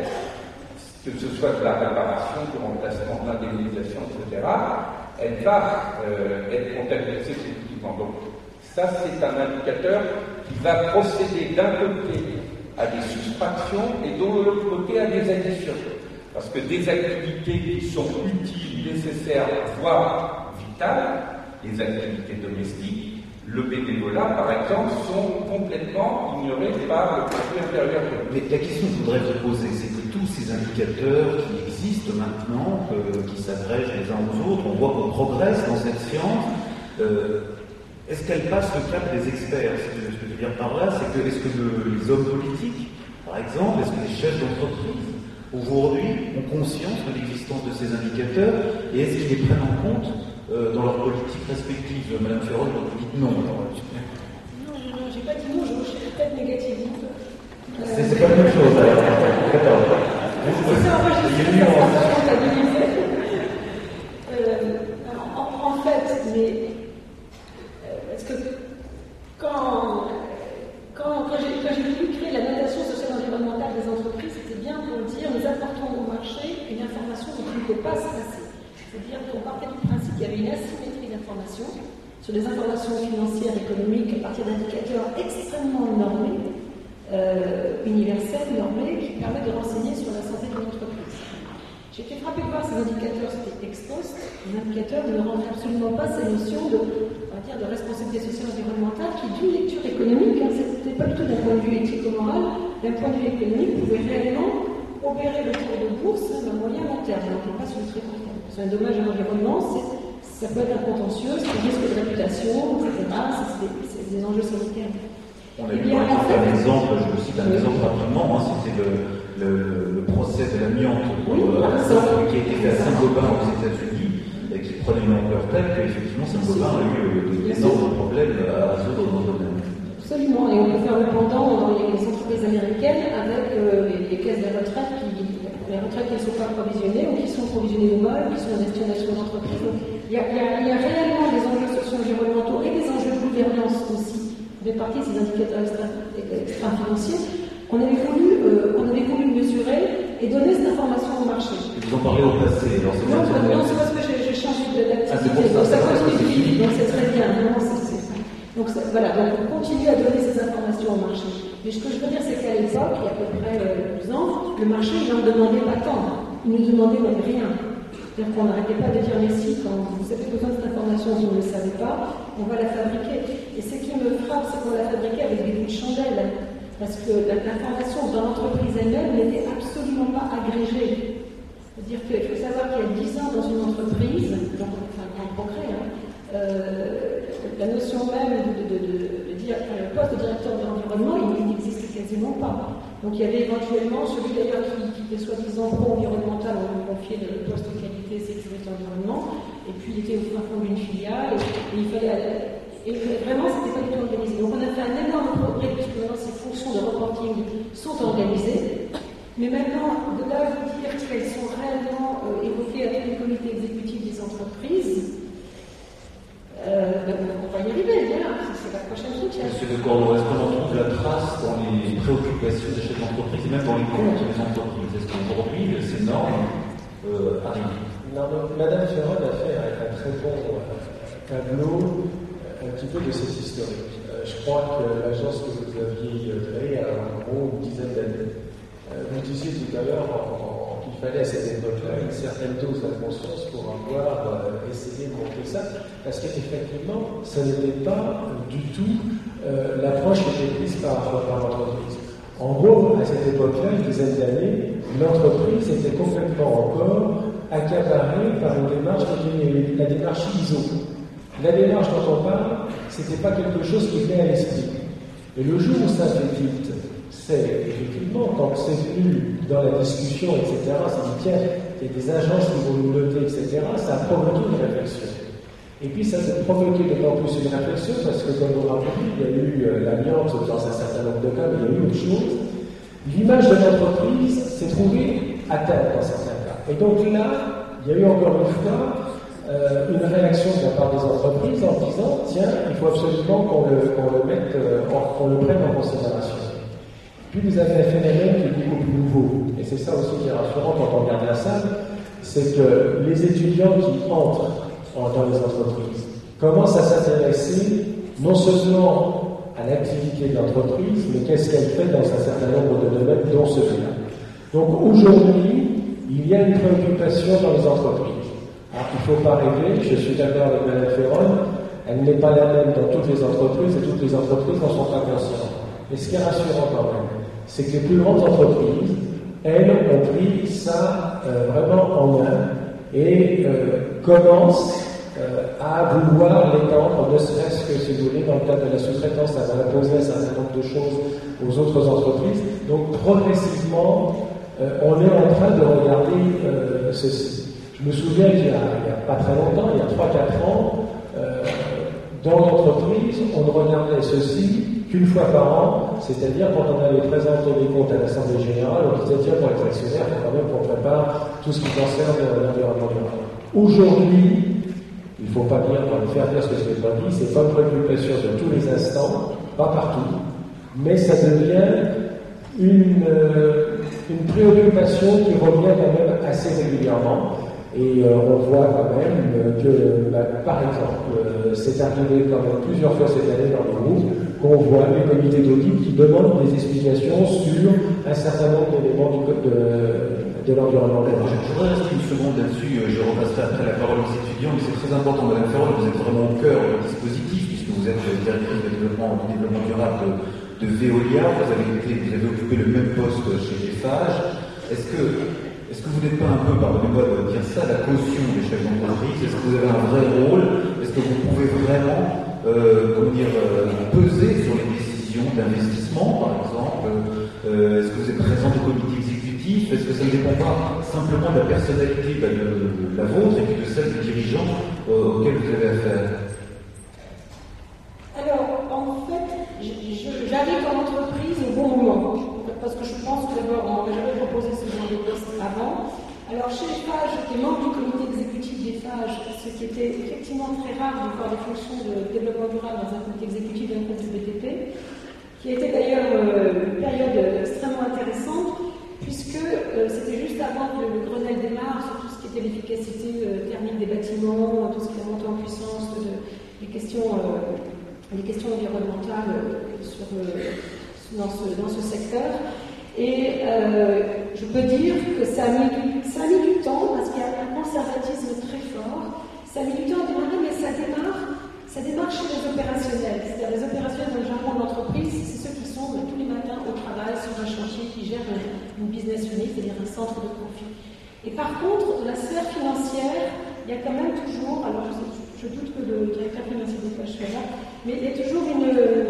que ce soit de la réparation, du remplacement, de l'indemnisation, et cetera, elle va euh, être comptabilisée effectivement. Donc, ça, c'est un indicateur qui va procéder d'un côté à des soustractions et de l'autre côté à des additions. Parce que des activités qui sont utiles, nécessaires, voire vitales, les activités domestiques, Le bénévolat, par exemple, sont complètement ignorés par le produit intérieur. Mais la question que je voudrais vous poser, c'est que tous ces indicateurs qui existent maintenant, euh, qui s'agrègent les uns aux autres, on voit qu'on progresse dans cette science. Euh, est-ce qu'elle passe le cap des experts? Ce que je veux dire par là, c'est que est-ce que le, les hommes politiques, par exemple, est-ce que les chefs d'entreprise, aujourd'hui, ont conscience de l'existence de ces indicateurs et est-ce qu'ils les prennent en compte euh, dans leur politique respective? Madame Ferron, vous dites non. Alors, non, non, non, j'ai pas dit non, je suis peut-être négative. Euh... C'est, c'est pas la même chose, alors. D'accord. C'est ça, moi, je suis très comptabilisé. Euh, en, en fait, mais euh, parce que quand, quand, quand, j'ai, quand j'ai voulu créer la notation sociale environnementale des entreprises, c'était bien pour dire nous apportons au marché une information dont il ne peut pas se passer. C'est-à-dire qu'on partait du principe qu'il y avait une asymétrie d'informations sur des informations financières, économiques, à partir d'indicateurs extrêmement normés, euh, universels, normés, qui permettent de renseigner sur la santé de l'entreprise. J'ai été frappée de voir ces indicateurs, c'était ex post, les indicateurs ne rentrent absolument pas ces notions de, on va dire, de responsabilité sociale environnementale qui, d'une lecture économique, hein, c'était pas du tout d'un point de vue éthico-moral, d'un point de vue économique, pouvait réellement obérer le cours de bourse à un moyen long terme, on ne pas sur le très court terme. C'est un dommage à l'environnement, c'est, ça peut être un contentieux, c'est un risque de réputation, et cetera, c'est, c'est, des, c'est des enjeux sanitaires. On a vu un exemple, je vous cite un exemple rapidement, hein, c'était le, le, le procès de l'amiante pour, oui, euh, qui a été fait à Saint-Gobain aux États-Unis et qui prenait une ampleur telle qu'effectivement Saint-Gobain a eu d'énormes problèmes à résoudre dans le domaine. Absolument, et on peut faire le pendant dans les entreprises américaines avec euh, les, les caisses de retraite, qui, les retraites qui ne sont pas provisionnées ou qui sont provisionnées au mal, qui sont en destination d'entreprise. Donc il y, a, il, y a, il y a réellement des enjeux socio-environnementaux et des enjeux de gouvernance aussi, des parties de ces indicateurs extra-financiers qu'on avait voulu, euh, on avait voulu mesurer et donner cette information au marché. Vous en parlez au passé, alors c'est non, non, non, c'est parce que j'ai, j'ai changé d'activité, ah, donc ça continue, donc c'est très bien. Non, c'est, c'est, donc ça, voilà, donc on continue à donner ces informations au marché. Mais ce que je veux dire, c'est qu'à l'époque, il y a à peu près euh, douze ans, le marché il n'en demandait pas tant, il nous demandait même rien. C'est-à-dire qu'on n'arrêtait pas de dire mais si, quand vous avez besoin de cette information, si vous ne le savez pas, on va la fabriquer. Et ce qui me frappe, c'est qu'on l'a fabriquée avec des bouts de chandelle. Parce que l'information dans l'entreprise elle-même n'était absolument pas agrégée. C'est-à-dire qu'il faut savoir qu'il y a dix ans dans une entreprise, donc, enfin en concret, hein, euh, la notion même de, de, de, de, de, de poste de directeur de l'environnement, il n'existait quasiment pas. Donc il y avait éventuellement celui d'ailleurs qui, qui était soi-disant pro-environnemental, on lui confiait le poste de qualité, sécurité, environnement, et puis il était au fin fond d'une filiale, et, et il fallait aller. Et vraiment, c'était pas du tout organisé. Donc on a fait un énorme progrès puisque maintenant ces fonctions de reporting sont organisées. Mais maintenant, de là à vous dire qu'elles sont réellement euh, évoquées avec les comités exécutifs des entreprises, euh, ben, on va y arriver, voilà, c'est, c'est la prochaine chose. Monsieur de Cordoue, est-ce qu'on en trouve la trace dans les préoccupations des chefs d'entreprise et même dans les comptes des entreprises? Est-ce qu'aujourd'hui, ces normes euh, arrivent? Non, Madame Ferron a fait un, un très bon euh, tableau un petit peu de cette historique. Euh, je crois que l'agence que vous aviez créée a en gros une dizaine d'années. Euh, vous disiez tout à l'heure en, en, qu'il fallait à cette époque-là une certaine dose d'inconscience pour avoir euh, essayé de monter ça, parce qu'effectivement, ça n'était pas du tout euh, l'approche qui était prise par, par l'entreprise. En gros, à cette époque-là, une dizaine d'années, l'entreprise était complètement encore accaparée par une démarche qui était la démarche I S O. La démarche dont on parle, ce n'était pas quelque chose qui venait à l'esprit. Et le jour où ça fait tilt, c'est effectivement, quand c'est venu dans la discussion, et cetera, c'est dit, tiens, il y a des agences qui vont nous noter, et cetera, ça a provoqué une réflexion. Et puis ça a provoqué d'autant plus une réflexion, parce que comme vous vous rappelez, il y a eu euh, l'amiante dans un certain nombre de cas, mais il y a eu autre chose. L'image de l'entreprise s'est trouvée à terre dans certains cas. Et donc là, il y a eu encore une fois Euh, une réaction de la part des entreprises en disant tiens, il faut absolument qu'on le, qu'on le mette, euh, qu'on le prenne en considération. Puis vous avez un phénomène qui est beaucoup plus nouveau, et c'est ça aussi qui est rassurant quand on regarde la salle, c'est que les étudiants qui entrent en, dans les entreprises commencent à s'intéresser non seulement à l'activité de l'entreprise, mais qu'est-ce qu'elle fait dans un certain nombre de domaines, dont celui-là. Donc aujourd'hui, il y a une préoccupation dans les entreprises. Alors, il ne faut pas rêver, je suis d'accord avec Mme Ferron, elle n'est pas la même dans toutes les entreprises et toutes les entreprises n'en sont pas conscientes. Mais ce qui est rassurant quand même, c'est que les plus grandes entreprises, elles, ont pris ça euh, vraiment en main et euh, commencent euh, à vouloir l'étendre, ne serait-ce que, si vous voulez, dans le cadre de la sous-traitance, ça va imposer un certain nombre de choses aux autres entreprises. Donc, progressivement, euh, on est en train de regarder euh, ceci. Je me souviens qu'il y a, il y a pas très longtemps, il y a trois quatre ans, euh, dans l'entreprise, on ne regardait ceci qu'une fois par an, c'est-à-dire quand on allait présenter les comptes à l'Assemblée Générale, on disait tiens, pour les actionnaires, il faut quand même qu'on prépare tout ce qui concerne l'environnement durable. Aujourd'hui, il ne faut pas dire, pour le faire dire ce que je n'ai pas dit, c'est pas une préoccupation de tous les instants, pas partout, mais ça devient une, euh, une préoccupation qui revient quand même assez régulièrement. Et euh, on voit quand même euh, que, bah, par exemple, euh, c'est arrivé quand même plusieurs fois cette année dans le groupe, qu'on voit les comités d'audit qui demandent des explications sur un certain nombre d'éléments du code de, de l'environnement. Je, je voudrais rester une seconde là-dessus, je repasserai après la parole aux étudiants, mais c'est très important, Madame Ferrand, vous êtes vraiment au cœur du dispositif, puisque vous êtes directrice de développement, du développement durable de, de Veolia, vous avez, été, vous avez occupé le même poste chez G F A G. Est-ce que Est-ce que vous n'êtes pas un peu, pardonnez-moi de dire ça, la caution des chefs d'entreprise? Est-ce que vous avez un vrai rôle? Est-ce que vous pouvez vraiment euh, comment dire, euh, peser sur les décisions d'investissement, par exemple? euh, Est-ce que vous êtes présent au comité exécutif? Est-ce que ça ne dépend pas simplement de la personnalité bah, de, de la vôtre et puis de celle des dirigeants euh, auxquels vous avez affaire? Alors, en fait, j'arrive dans l'entreprise au bon moment. Parce que je pense que d'abord, on m'avait jamais proposé ce genre de poste avant. Alors, chez F A G, j'étais membre du comité exécutif des F A G, ce qui était effectivement très rare de voir des fonctions de développement durable dans un comité exécutif d'un groupe du B T P, qui était d'ailleurs euh, une période extrêmement intéressante, puisque euh, c'était juste avant que le Grenelle démarre sur tout ce qui était l'efficacité euh, thermique des bâtiments, tout ce qui est monté en puissance, de, les, questions, euh, les questions environnementales euh, sur le. Dans ce, dans ce secteur. Et euh, je peux dire que ça a, mis du, ça a mis du temps, parce qu'il y a un conservatisme très fort. Ça a mis du temps à démarrer, mais ça démarre, ça démarre chez les opérationnels. C'est-à-dire les opérationnels dans le jargon d'entreprise, c'est ceux qui sont tous les matins au travail sur un chantier, qui gèrent une, une business unit, c'est-à-dire un centre de profit. Et par contre, dans la sphère financière, il y a quand même toujours, alors je, je doute que le directeur financier des F A G soit là, mais il y a toujours une...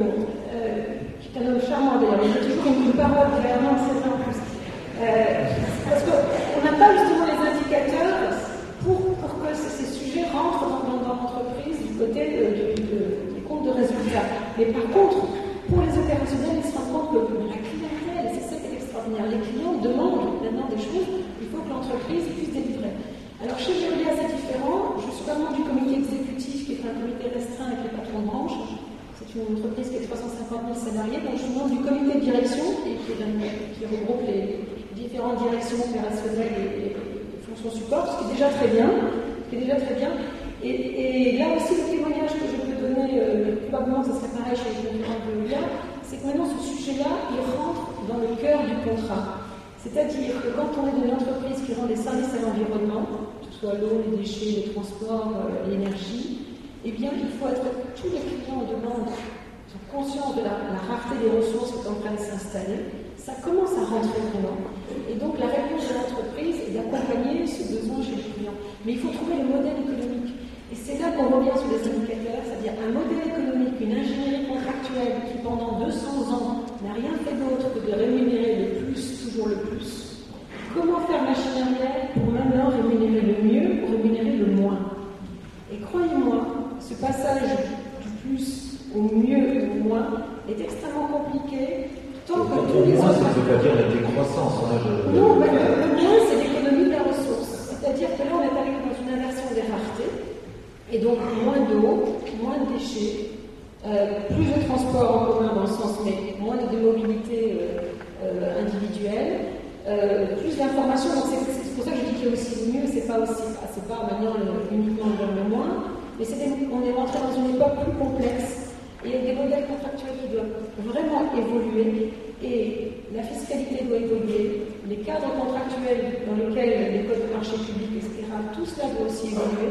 Euh, qui est un homme charmant d'ailleurs, il y a toujours une, une parole clairement, c'est ça en plus. Euh, parce qu'on n'a pas justement les indicateurs pour, pour que ces sujets rentrent dans, dans, dans l'entreprise du côté de, de, de, des comptes de résultats. Mais par contre, pour les opérationnels, ils se rendent compte que la clientèle, c'est ça qui est extraordinaire, les clients demandent maintenant des choses, il faut que l'entreprise puisse délivrer. Alors chez Veolia, c'est différent, je suis pas membre du comité exécutif, qui est un comité restreint avec les patrons de branche. C'est une entreprise qui a trois cent cinquante mille salariés, donc je suis membre du comité de direction qui, qui, qui regroupe les différentes directions opérationnelles et les fonctions support, ce qui est déjà très bien. qui est déjà très bien. Et, et là aussi, le témoignage que je peux donner, euh, probablement que ce serait pareil chez les concurrents de Veolia, c'est que maintenant ce sujet-là, il rentre dans le cœur du contrat. C'est-à-dire que quand on est dans une entreprise qui rend des services à l'environnement, que ce soit l'eau, les déchets, les transports, euh, l'énergie, eh bien, il faut être, tous les clients demandent, sont conscients de la, la rareté des ressources qui sont en train de s'installer. Ça commence à rentrer vraiment. Et donc, la réponse de l'entreprise est d'accompagner ce besoin chez les clients. Mais il faut trouver le modèle économique. Et c'est là qu'on revient sur les indicateurs, c'est-à-dire un modèle économique, une ingénierie contractuelle qui, pendant deux cents ans, n'a rien fait d'autre que de rémunérer le plus, toujours le plus. Comment faire machine arrière pour maintenant rémunérer le mieux, pour rémunérer le moins? Et croyez-moi, ce passage du plus au mieux et au moins est extrêmement compliqué. Tant que tous les moins, autres... ça ne veut pas dire la décroissance. Hein, je... Non, mais le, le moins, c'est l'économie de la ressource. C'est-à-dire que là, on est arrivé dans une inversion des raretés, et donc moins d'eau, moins de déchets, euh, plus de transport en commun dans le sens, mais moins de mobilité euh, euh, individuelle, euh, plus d'informations. Donc c'est, c'est pour ça que je dis qu'il y a aussi le mieux, c'est pas aussi, c'est pas maintenant le, uniquement le moins, mais c'est des, on est rentré dans une époque plus complexe. Et il y a des modèles contractuels qui doivent vraiment évoluer, et la fiscalité doit évoluer, les cadres contractuels dans lesquels les codes de marché public, et cetera, tout cela doit aussi évoluer.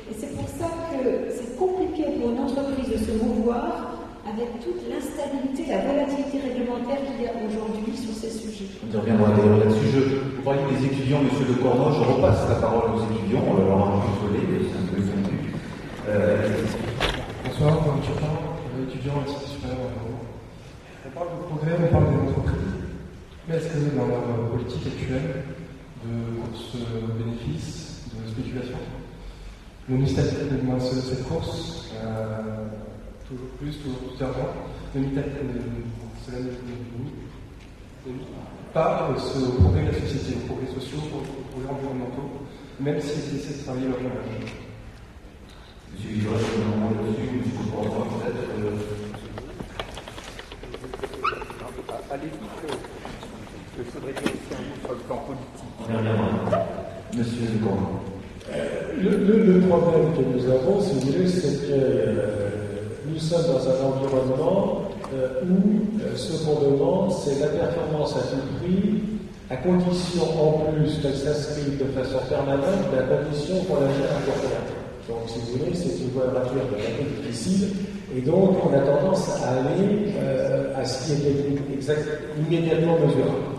Et c'est pour ça que c'est compliqué pour une entreprise de se mouvoir avec toute l'instabilité, la volatilité réglementaire qu'il y a aujourd'hui sur ces sujets. On y reviendra d'ailleurs là-dessus. Je, vous parliez des étudiants, Monsieur de Corneau, je repasse la parole aux étudiants, on va leur en désolé, c'est un peu tendu. Euh, Bonsoir, Paul Turpin, étudiant à l'Institut supérieur de Bordeaux. On parle de progrès, on parle des entreprises. Mais est-ce que dans leur politique actuelle de course bénéfice, de spéculation, le ministère de cette course, euh, toujours plus, toujours plus d'argent, ne mit pas au progrès de la société, aux progrès sociaux, aux progrès environnementaux, même s'ils essaient de travailler leur image. Monsieur Vivray, je me demande dessus, il faut pas peut-être. Allez-y, que faudrait dire aussi un mot sur le plan politique. On y reviendra. Monsieur de Corneau. Le, le, le problème que nous avons, si vous voulez, c'est que euh, nous sommes dans un environnement euh, où euh, ce qu'on demande, c'est la performance à tout prix, à condition en plus qu'elle s'inscrive de façon permanente, mais à condition qu'on la gère à court terme. Donc, si vous voulez, c'est une quadrature de un peu difficile, et donc on a tendance à aller euh, à ce qui est exact, immédiatement mesurable.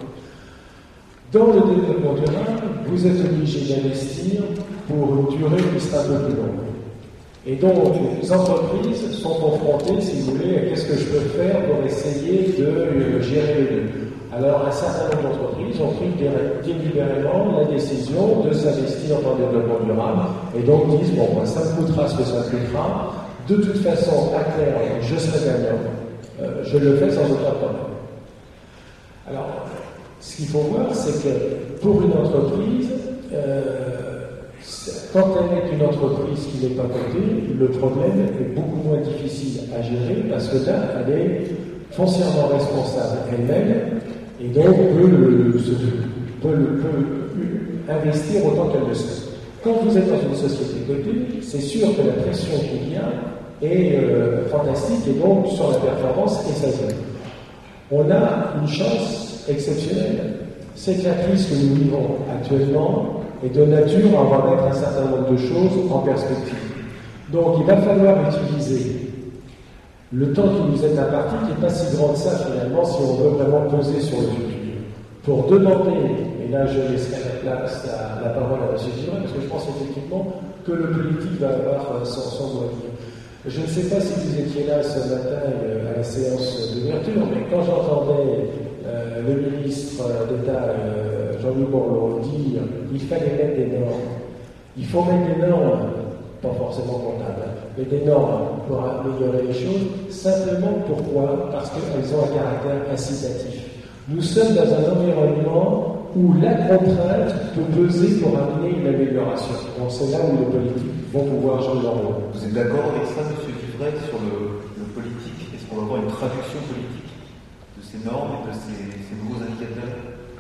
Dans le développement durable, vous êtes obligé d'investir pour une durée qui sera un peu plus longue. Et donc, les entreprises sont confrontées, si vous voulez, à qu'est-ce que je peux faire pour essayer de euh, gérer les deux. Alors, un certain nombre d'entreprises ont pris délibérément la décision de s'investir dans le développement durable et donc disent, bon, ben, ça me coûtera ce que ça me coûtera. De toute façon, à terme, je serai gagnant. Euh, je le fais sans aucun problème. Alors, ce qu'il faut voir, c'est que pour une entreprise, euh, quand elle est une entreprise qui n'est pas cotée, le problème est beaucoup moins difficile à gérer parce que là, elle est foncièrement responsable elle-même et donc peut, le, peut, le, peut investir autant qu'elle le souhaite. Quand vous êtes dans une société cotée, c'est sûr que la pression qu'il y a est euh, fantastique et donc sur la performance exagérée. On a une chance exceptionnelle, c'est que la crise que nous vivons actuellement est de nature à remettre un certain nombre de choses en perspective. Donc il va falloir utiliser le temps qui nous est imparti, qui n'est pas si grand que ça finalement, si on veut vraiment peser sur le futur. Pour demander, et là je laisserai la place, la, la parole à M. Vivray, parce que je pense effectivement que le politique va avoir son, son mot à dire. Je ne sais pas si vous étiez là ce matin euh, à la séance d'ouverture, mais quand j'entendais euh, le ministre d'État euh, Jean-Louis Borloo dire qu'il fallait mettre des normes, il faut mettre des normes, pas forcément comptables, mais des normes pour améliorer les choses, simplement pourquoi? Parce qu'elles ont un caractère incitatif. Nous sommes dans un environnement où la contrainte peut peser pour amener une amélioration. Donc c'est là où les politiques vont pouvoir jouer leur rôle. Vous êtes d'accord avec ça, M. Vivray, sur le, le politique? Est-ce qu'on va avoir une traduction politique de ces normes et de ces, ces nouveaux indicateurs?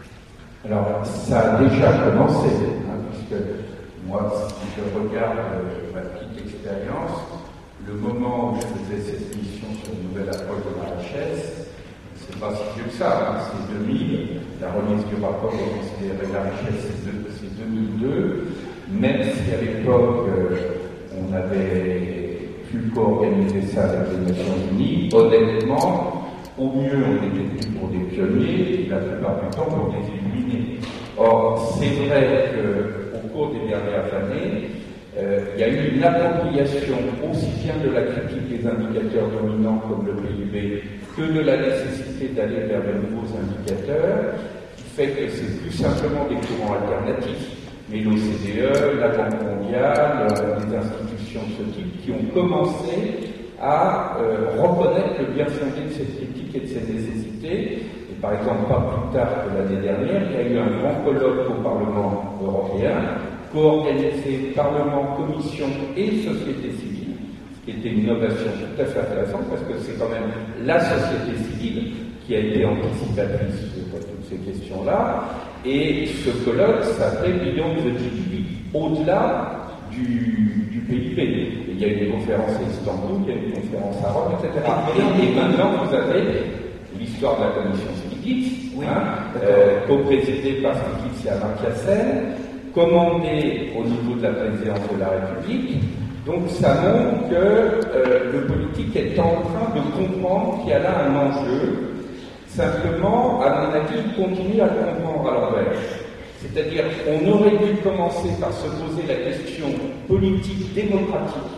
Alors, ça a déjà commencé, hein, puisque moi, si je regarde euh, ma petite expérience, le moment où je faisais cette mission sur une nouvelle approche de la richesse, c'est pas si vieux que ça, hein, c'est deux mille, la remise du rapport pour considérer la richesse, c'est deux mille deux, même si à l'époque, euh, on avait pu co-organiser ça avec les Nations Unies, honnêtement, au mieux, on était pris pour des pionniers, et la plupart du temps, pour des illuminés. Or, c'est vrai qu'au cours des dernières années, euh, il y a eu une appropriation aussi bien de la critique des indicateurs dominants comme le P I B que de la nécessité d'aller vers de nouveaux indicateurs, qui fait que c'est plus simplement des courants alternatifs, mais l'O C D E, la Banque mondiale, euh, des institutions de ce type qui ont commencé à euh, reconnaître le bien fondé de cette critique et de cette nécessité. Et par exemple, pas plus tard que l'année dernière, il y a eu un grand colloque au Parlement européen, co-organisé Parlement, Commission et société civile, ce qui était une innovation tout à fait intéressante parce que c'est quand même la société civile qui a été anticipatrice de toutes ces questions-là. Et ce colloque s'appelait Beyond the G D P, au-delà du, du P I B. Et il y a eu une conférence à Istanbul, il y a eu une conférence à Rome, et cetera. Et, et maintenant, vous avez l'histoire de la commission Stiglitz, oui, hein, euh, co-présidée par Stiglitz et Amartya Sen, commandée au niveau de la présidence de la République. Donc ça montre que euh, le politique est en train de comprendre qu'il y a là un enjeu. Simplement, à mon avis, il continue à le comprendre à l'envers. C'est-à-dire qu'on aurait dû commencer par se poser la question politique démocratique.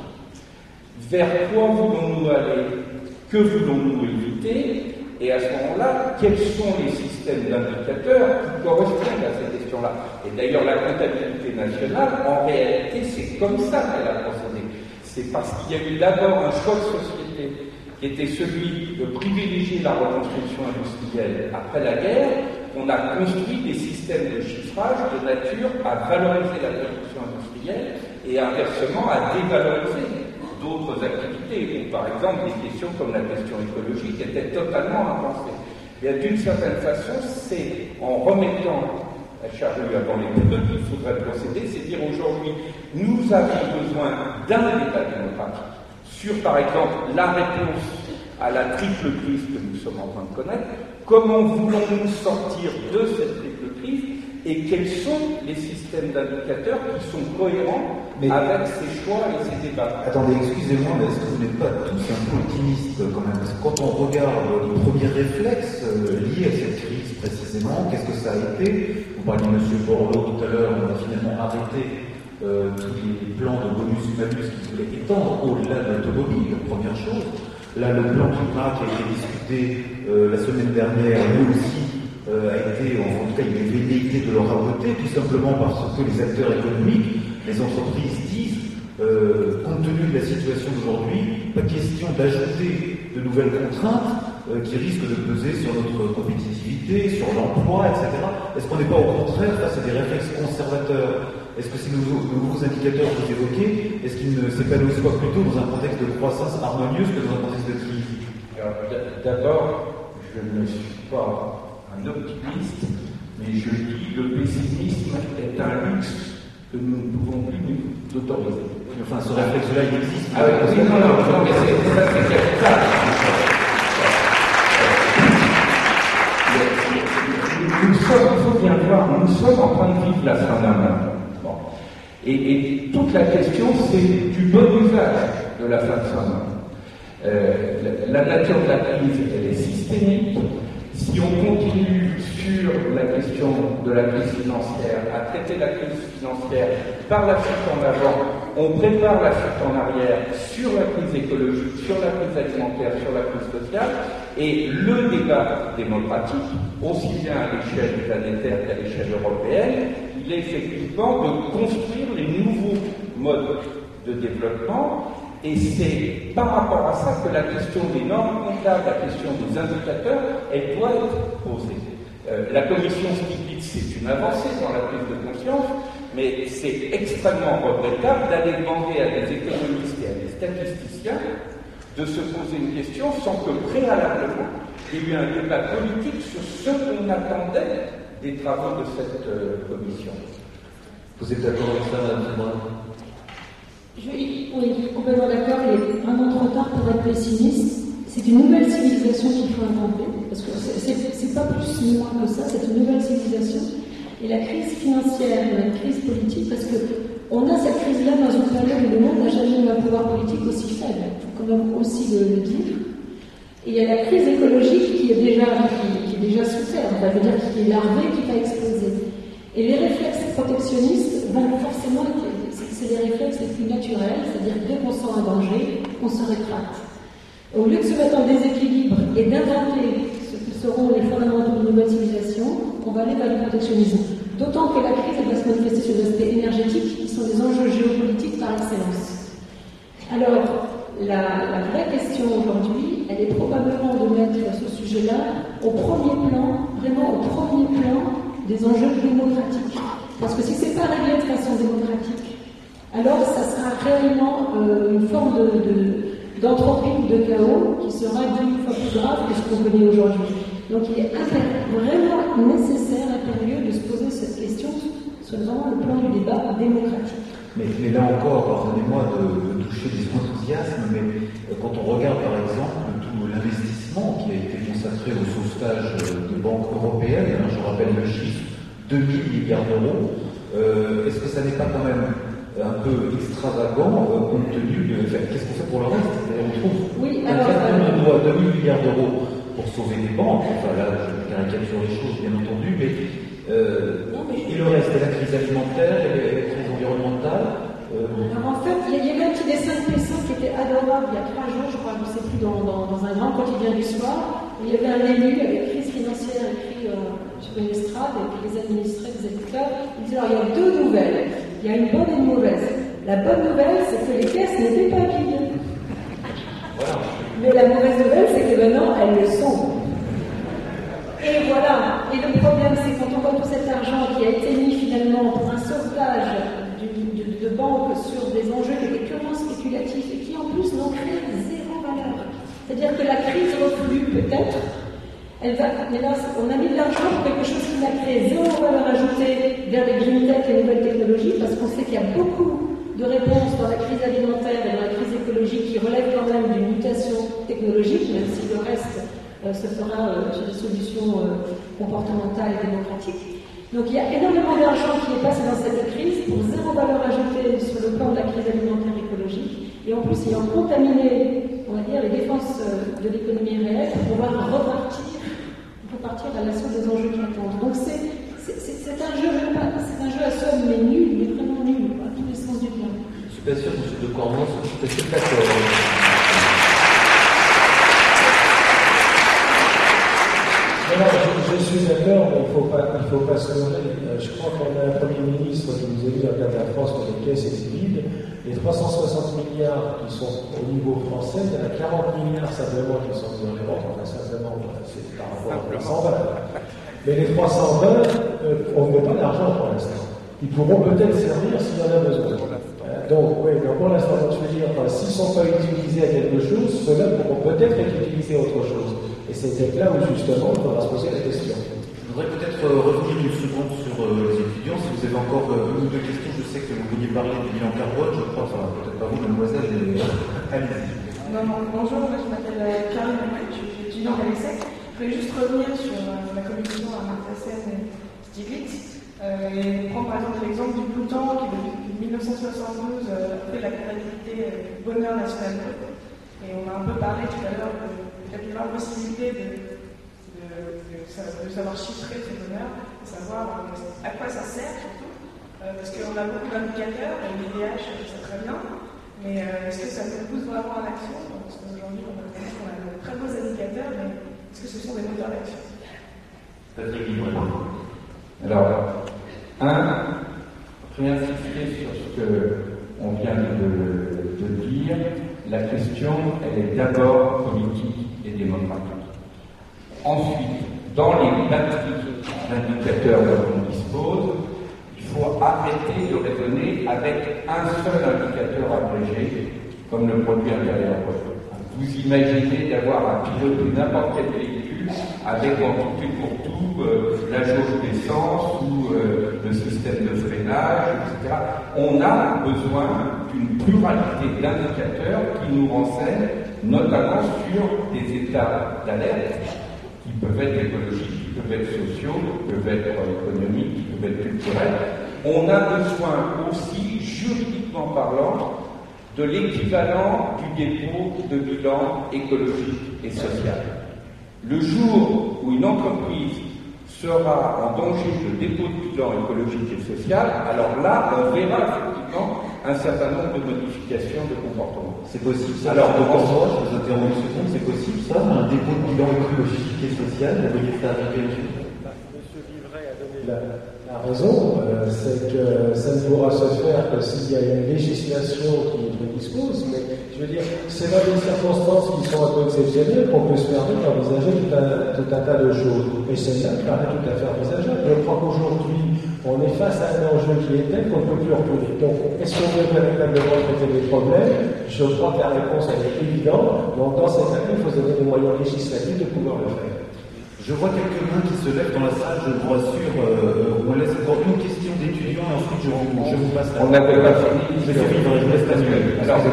Vers quoi voulons-nous aller? Que voulons-nous éviter? Et à ce moment-là, quels sont les systèmes d'indicateurs qui correspondent à ces questions-là? Et d'ailleurs, la comptabilité nationale, en réalité, c'est comme ça qu'elle a procédé. C'est parce qu'il y a eu d'abord un choix de société qui était celui de privilégier la reconstruction industrielle après la guerre, qu'on a construit des systèmes de chiffrage de nature à valoriser la production industrielle et inversement à dévaloriser d'autres activités. Donc, par exemple, des questions comme la question écologique étaient totalement impensées. Et d'une certaine façon, c'est en remettant la charrue avant les bœufs qu'il faudrait procéder, c'est dire aujourd'hui, nous avons besoin d'un débat démocratique sur, par exemple, la réponse à la triple crise que nous sommes en train de connaître, comment voulons-nous sortir de cette triple crise et quels sont les systèmes d'indicateurs qui sont cohérents mais, avec ces choix et ces débats. Attendez, excusez-moi, mais est-ce que vous n'êtes pas tous un peu optimistes quand même? Parce que quand on regarde les premiers réflexes euh, liés à cette crise précisément, qu'est-ce que ça a été? Vous parliez de M. Borloo tout à l'heure, on a finalement arrêté euh, tous les plans de bonus-malus qui voulaient étendre au-delà de l'automobile, première chose. Là, le plan climat qui a été discuté euh, la semaine dernière, lui aussi, euh, a été, en tout cas, il est vénéité de leur rareté, tout simplement parce que les acteurs économiques, les entreprises disent, euh, compte tenu de la situation d'aujourd'hui, pas question d'ajouter de nouvelles contraintes euh, qui risquent de peser sur notre compétitivité, sur l'emploi, et cetera. Est-ce qu'on n'est pas au contraire face à des réflexes conservateurs? Est-ce que ces nouveaux, nouveaux indicateurs que vous évoquez, est-ce qu'ils ne s'épanouissent pas plutôt dans un contexte de croissance harmonieuse que dans un contexte de crise? D'abord, je ne suis pas un optimiste, mais je dis que le pessimisme est un luxe que nous ne pouvons plus nous autoriser. Enfin, ce réflexe-là, il existe. Ah oui, oui, non, non, non, mais c'est, ça, c'est capital. Nous sommes, il faut bien voir, nous sommes en train de vivre la fin d'un monde. Bon. Et, et toute la question, c'est du bon usage de la fin de ce monde. Euh, la, la nature de la crise, elle est systémique. Si on continue sur la question de la crise financière, à traiter la crise financière par la fuite en avant, on prépare la fuite en arrière sur la crise écologique, sur la crise alimentaire, sur la crise sociale, et le débat démocratique, aussi bien à l'échelle planétaire qu'à l'échelle européenne, il est effectivement de construire les nouveaux modes de développement. Et c'est par rapport à ça que la question des normes comptables, la question des indicateurs, elle doit être posée. Euh, la commission Stiglitz, c'est une avancée dans la prise de conscience, mais c'est extrêmement regrettable d'aller demander à des économistes et à des statisticiens de se poser une question sans que préalablement il y ait eu un débat politique sur ce qu'on attendait des travaux de cette euh, commission. Vous êtes d'accord avec ça, Madame Febvre? Je, oui, complètement d'accord, il est vraiment trop tard pour être pessimiste. C'est une nouvelle civilisation qu'il faut inventer, parce que c'est pas plus ni moins que ça, c'est une nouvelle civilisation. Et la crise financière, la crise politique, parce qu'on a cette crise-là dans une période où le monde n'a jamais eu un pouvoir politique aussi faible, il faut quand même aussi le, le dire. Et il y a la crise écologique qui est déjà, qui, qui est déjà sous terre, on va dire qui est larvée, qui va exploser. Et les réflexes protectionnistes vont forcément être c'est les réflexes les plus naturels, c'est-à-dire que dès qu'on sent un danger, on se rétracte. Au lieu de se mettre en déséquilibre et d'inventer ce que seront les fondamentaux de nouvelle civilisation, on va aller vers le protectionnisme. D'autant que la crise va se manifester sur l'aspect énergétique, qui sont des enjeux géopolitiques par excellence. Alors, la, la vraie question aujourd'hui, elle est probablement de mettre ce sujet-là au premier plan, vraiment au premier plan des enjeux démocratiques. Parce que si ce n'est pas réglé de façon démocratique, alors ça sera réellement euh, une forme de, de, d'entropie, de chaos qui sera dix fois plus grave que ce qu'on connaît aujourd'hui. Donc il est vraiment nécessaire, impérieux, de se poser cette question sur vraiment le plan du débat démocratique. Mais, mais là encore, pardonnez-moi de, de toucher des enthousiasmes, mais euh, quand on regarde par exemple tout l'investissement qui a été consacré au sauvetage de banques européennes, hein, je rappelle le chiffre, deux mille milliards d'euros, Euh, est-ce que ça n'est pas quand même un peu extravagant euh, compte tenu de... Enfin, qu'est-ce qu'on fait pour le reste? On trouve oui, un alors, certain euh, nombre de deux mille milliards d'euros pour sauver les banques. Enfin là, je caricature les choses, bien entendu, mais, euh, non, mais je... et le reste, la crise alimentaire, la crise environnementale. Euh... Alors en fait, il y, y avait un petit dessin de Pessin qui était adorable il y a trois jours, je crois, je ne sais plus, dans, dans, dans un grand quotidien du soir. Il y avait un élu avec crise financière écrit euh, sur une estrade, et puis les administrés des éditeurs. Il disait, alors il y a deux nouvelles. Il y a une bonne et une mauvaise. La bonne nouvelle, c'est que les caisses n'étaient pas vides. Voilà. Mais la mauvaise nouvelle, c'est que maintenant, elles le sont. Et voilà. Et le problème, c'est quand on voit tout cet argent qui a été mis finalement pour un sauvetage du, de, de banques sur des enjeux qui étaient purement spéculatifs et qui en plus n'ont créé zéro valeur. C'est-à-dire que la crise reflue, peut-être, elle va, mais là, on a mis de l'argent pour quelque chose qui n'a créé zéro valeur ajoutée vers les green tech et les nouvelles technologies, parce qu'on sait qu'il y a beaucoup de réponses dans la crise alimentaire et dans la crise écologique qui relèvent quand même d'une mutation technologique, même si le reste euh, se fera euh, sur des solutions euh, comportementales et démocratiques. Donc il y a énormément d'argent qui est passé dans cette crise pour zéro valeur ajoutée sur le plan de la crise alimentaire écologique, et en plus ayant contaminé, on va dire, les défenses de l'économie réelle pour pouvoir repartir, repartir à l'assaut des enjeux qui attendent. Donc c'est, c'est, c'est, c'est un jeu, c'est un jeu à somme, mais nul, mais vraiment nul, à tous les sens du terme. Je suis pas sûr, M. de Cormon, je suis pas sûr. Non, je, je suis d'accord, mais il ne faut pas, il faut pas se leurrer. Je crois qu'on a un Premier ministre qui nous a dit, regarde la France, que les caisses étaient vides. Les trois cent soixante milliards qui sont au niveau français, il y en a quarante milliards simplement qui sont dans les banques. Enfin, simplement, c'est par rapport à trois cent vingt. Mais les trois cent vingt, euh, on ne met pas d'argent pour l'instant. Ils pourront peut-être servir s'il y en a besoin. Donc, oui, mais pour l'instant, je veux dire, enfin, s'ils ne sont pas utilisés à quelque chose, ceux-là pourront peut-être être utilisés à autre chose. Et c'est peut-être là où, justement, on va se poser la question. Je voudrais peut-être euh, revenir une seconde sur euh, les étudiants. Si vous avez encore euh, une ou deux questions, je sais que vous vouliez parler du bilan carbone, je crois, enfin, peut-être pas vous, mademoiselle, mais allez-y. Non, non, bonjour, je m'appelle Caroline, je suis étudiante à l'ESSEC. Je voulais juste revenir sur euh, la communication à Amartya Sen et Stiglitz. Euh, et prendre par exemple l'exemple du Bhoutan qui depuis mille neuf cent soixante-douze euh, a fait la comptabilité euh, du bonheur national brut. Et on a un peu parlé tout à l'heure de, de l'impossibilité de, de, de, de savoir chiffrer ce bonheur, de savoir euh, à quoi ça sert surtout, euh, parce qu'on a beaucoup d'indicateurs, et l'I D H c'est très bien, mais euh, est-ce que ça nous pousse vraiment à l'action? Parce qu'aujourd'hui on a, on a de très beaux indicateurs, mais est-ce que ce sont des moteurs d'action? Patrick Livre. Alors, un, réinsister sur ce qu'on vient de, de dire, la question, elle est d'abord politique et démocratique. Ensuite, dans les batteries d'indicateurs dont on dispose, il faut arrêter de raisonner avec un seul indicateur agrégé, comme le produit intérieur brut. Vous imaginez d'avoir à piloter n'importe quel véhicule avec en tout et pour tout euh, la jauge d'essence ou euh, le système de freinage, et cetera. On a besoin d'une pluralité d'indicateurs qui nous renseignent notamment sur des états d'alerte qui peuvent être écologiques, qui peuvent être sociaux, qui peuvent être économiques, qui peuvent être culturels. On a besoin aussi, juridiquement parlant, de l'équivalent du dépôt de bilan écologique et social. Le jour où une entreprise sera en danger de dépôt de bilan écologique et social, alors là, on verra effectivement un certain nombre de modifications de comportement. C'est possible ça? Alors, de moi, je vous interromps une seconde, c'est possible ça, un dépôt de bilan écologique et social? Vous voyez ça arriver, monsieur? Monsieur Vivray a donné la, la raison, euh, c'est que ça ne pourra se faire que s'il y a une législation qui le dispose, mais je veux dire, c'est dans des circonstances qui sont un peu exceptionnelles qu'on peut se permettre d'envisager tout un, tout un tas de choses. Et celle-là me paraît tout à fait envisageable. Je crois qu'aujourd'hui, on est face à un enjeu qui est tel qu'on ne peut plus retourner. Donc, est-ce qu'on veut véritablement traiter les problèmes? Je crois que la réponse, elle est évidente. Donc, dans cette année, il faut donner des moyens législatifs de pouvoir le faire. Je vois quelques mains qui se lèvent dans la salle, je vous rassure, euh, on laisse encore une question d'étudiant et ensuite je vous, je vous passe la On n'avait pas fini. Je vais vivre, je laisse annuel. Alors,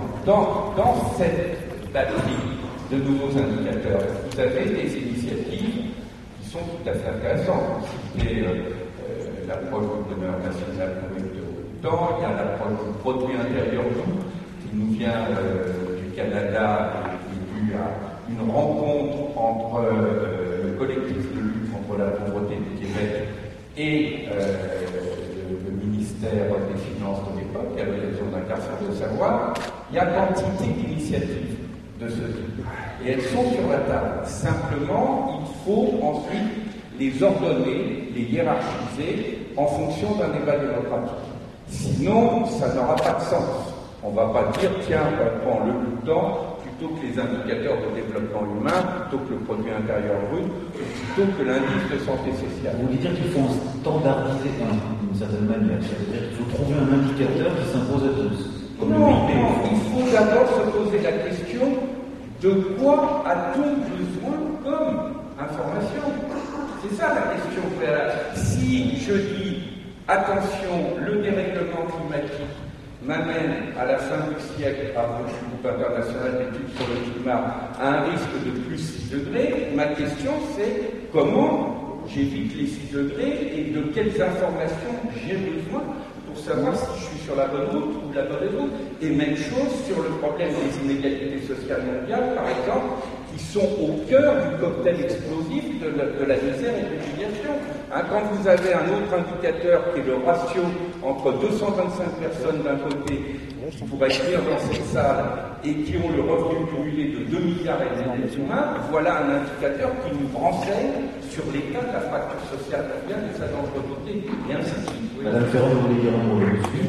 dans, dans cette batterie de nouveaux indicateurs, vous avez des initiatives qui sont tout à fait intéressantes. Et, euh, l'approche du bonheur national pour les temps, il y a l'approche du produit intérieur brut qui nous vient euh, du Canada et qui est due à une rencontre entre euh, le collectif de lutte contre la pauvreté du Québec et euh, le, le ministère des Finances de l'époque, à l'occasion d'un carrefour de savoir. Il y a quantité d'initiatives de ce type. Et elles sont sur la table. Simplement, il faut ensuite les ordonner, les hiérarchiser en fonction d'un débat démocratique. Sinon, ça n'aura pas de sens. On ne va pas dire, tiens, on prend le temps plutôt que les indicateurs de développement humain, plutôt que le produit intérieur brut, plutôt que l'indice de santé sociale. Vous voulez dire qu'il faut standardiser d'une certaine manière, c'est-à-dire qu'il faut trouver un indicateur qui s'impose à tous. Comme non, le P I B. non, il faut d'abord se poser la question de quoi a-t-on besoin comme information? C'est ça la question préalable. Si je dis, attention, le dérèglement climatique m'amène à la fin du siècle, par le groupe international d'études sur le climat, à un risque de plus six degrés, ma question c'est comment j'évite les six degrés et de quelles informations j'ai besoin pour savoir si je suis sur la bonne route ou la mauvaise route. Et même chose sur le problème des inégalités sociales mondiales, par exemple, qui sont au cœur du cocktail explosif de la, de la misère et de l'humiliation. Hein, quand vous avez un autre indicateur qui est le ratio entre deux cent vingt-cinq personnes d'un côté qui pourraient venir dans cette salle et qui ont le revenu cumulé de deux milliards et demi d'êtres humains, voilà un indicateur qui nous renseigne sur l'état de la fracture sociale mondiale et sa dangerosité, et ainsi de suite. Oui. Madame Ferrand, vous voulez dire un mot là-dessus?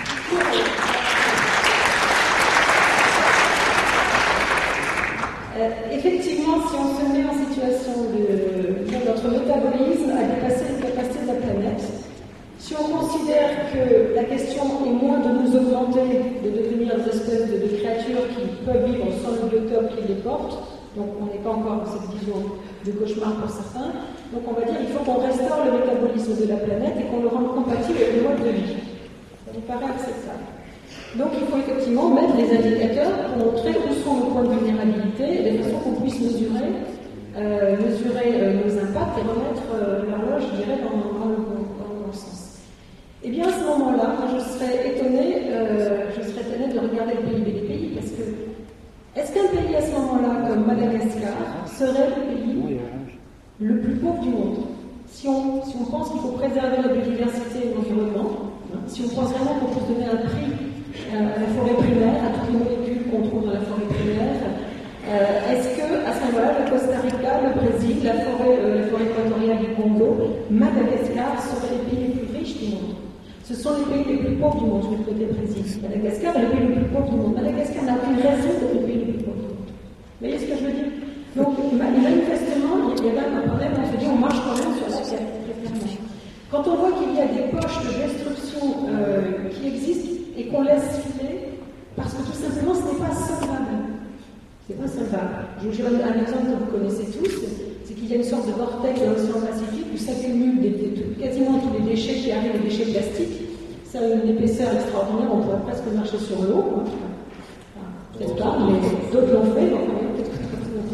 Euh, effectivement, si on se met en situation de, de notre métabolisme à dépasser les capacités de la planète, si on considère que la question est moins de nous augmenter, de devenir des espèces de, de créatures qui peuvent vivre sans le biotope qui les porte, donc on n'est pas encore dans cette vision de cauchemar pour certains, donc on va dire qu'il faut qu'on restaure le métabolisme de la planète et qu'on le rende compatible avec le mode de vie. Ça nous paraît acceptable. Donc il faut effectivement mettre les indicateurs pour montrer où sont nos points de vulnérabilité, de façon qu'on puisse mesurer, euh, mesurer euh, nos impacts et remettre euh, l'horloge, je dirais, dans, dans, le, bon, dans le bon sens. Eh bien à ce moment-là, moi je serais étonnée, euh, je serais étonnée de regarder le P I B des pays, parce que est-ce qu'un pays à ce moment-là, comme Madagascar, serait le pays le plus pauvre du monde? Si on, si on pense qu'il faut préserver la biodiversité et l'environnement, hein, si on pense vraiment qu'on peut donner un prix à la forêt primaire, à toutes les molécules qu'on trouve dans la forêt primaire, euh, est-ce que à ce moment-là, le Costa Rica, le Brésil, la forêt, euh, la forêt équatoriale du Congo, Madagascar seraient les pays les plus riches du monde? Ce sont les pays les plus pauvres du monde, je vais côté Brésil. Madagascar est le pays le plus pauvre du monde. Madagascar n'a aucune raison d'être le pays le plus pauvre du monde. Vous voyez ce que je veux dire? Donc, manifestement, il y a même un problème, on se dit, on marche quand même sur la terre, très clairement. Quand on voit qu'il y a des poches de destruction euh, qui existent et qu'on laisse filer, parce que tout simplement, ce n'est pas solvable. C'est pas solvable. Je vous donne un exemple que vous connaissez tous, c'est qu'il y a une sorte de vortex dans l'océan Pacifique où s'accumulent des, des, des, quasiment tous les déchets qui arrivent, les déchets plastiques. Ça a une épaisseur extraordinaire, on pourrait presque marcher sur l'eau. Enfin, peut-être pas, mais d'autres l'ont fait, donc peut-être que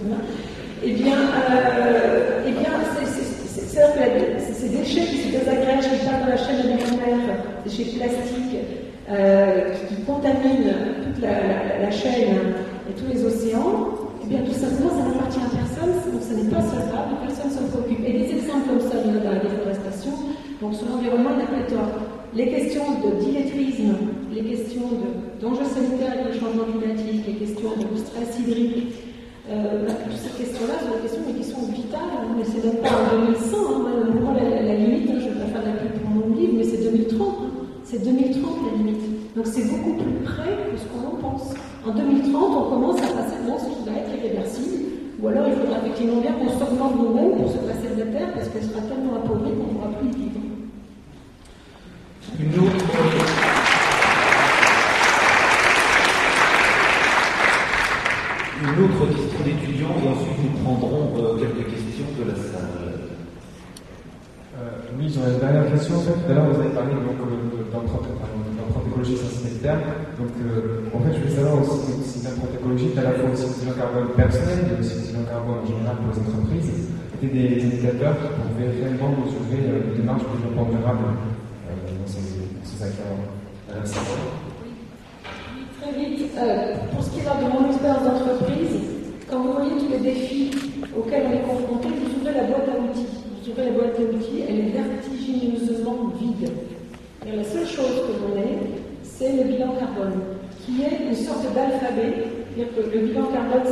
Eh bien, euh, eh bien c'est, c'est, c'est, c'est, c'est ces déchets qui se désagrègent, qui partent dans la chaîne alimentaire, déchets plastiques, euh, qui, qui contaminent toute la, la, la chaîne et tous les océans, eh bien, tout simplement, ça n'appartient à personne, donc ce n'est pas solvable, personne ne s'en préoccupe. Et des exemples comme ça, il y en a dans la déforestation, donc sur l'environnement, il y en a pléthore. Les questions de diétrisme, les questions de, d'enjeux sanitaires et de changement climatique, les questions de stress hydrique, Euh, toutes ces questions-là sont des questions, mais qui sont vitales, mais c'est même pas en deux mille cent, hein, moi, la, la, la limite, hein, je ne vais pas faire de la pub pour mon livre, mais c'est deux mille trente, hein, c'est deux mille trente la limite. Donc c'est beaucoup plus près que ce qu'on en pense. En deux mille trente, on commence à passer dans ce qui va être irréversible, ou alors il faudra effectivement bien qu'on s'augmente nous-mêmes pour se passer de la Terre, parce qu'elle sera tellement appauvrie qu'on ne pourra plus y vivre. Une autre... Une autre question d'étudiant et ensuite nous prendrons euh, quelques questions de la salle. Euh, oui, j'aurais une dernière question. En fait, tout à l'heure, vous avez parlé donc, d'empreinte écologique sanitaire. Donc, euh, en fait, je voulais savoir aussi si l'empreinte écologique, à la fois aussi le bilan carbone personnel, mais aussi le bilan carbone en général pour les entreprises. étaient des indicateurs pour réellement mesurer euh, les démarches de développement durable euh, dans ces, dans ces acteurs. Euh, Oui, très vite. Euh, pour ce qui est là de mon expérience d'entreprise, quand vous voyez tous les défis auxquels on est confronté, vous ouvrez la boîte à outils. Vous ouvrez la boîte à outils, elle est vertigineusement vide. Et la seule chose que l'on ait, c'est le bilan carbone, qui est une sorte d'alphabet. C'est-à-dire que le bilan carbone,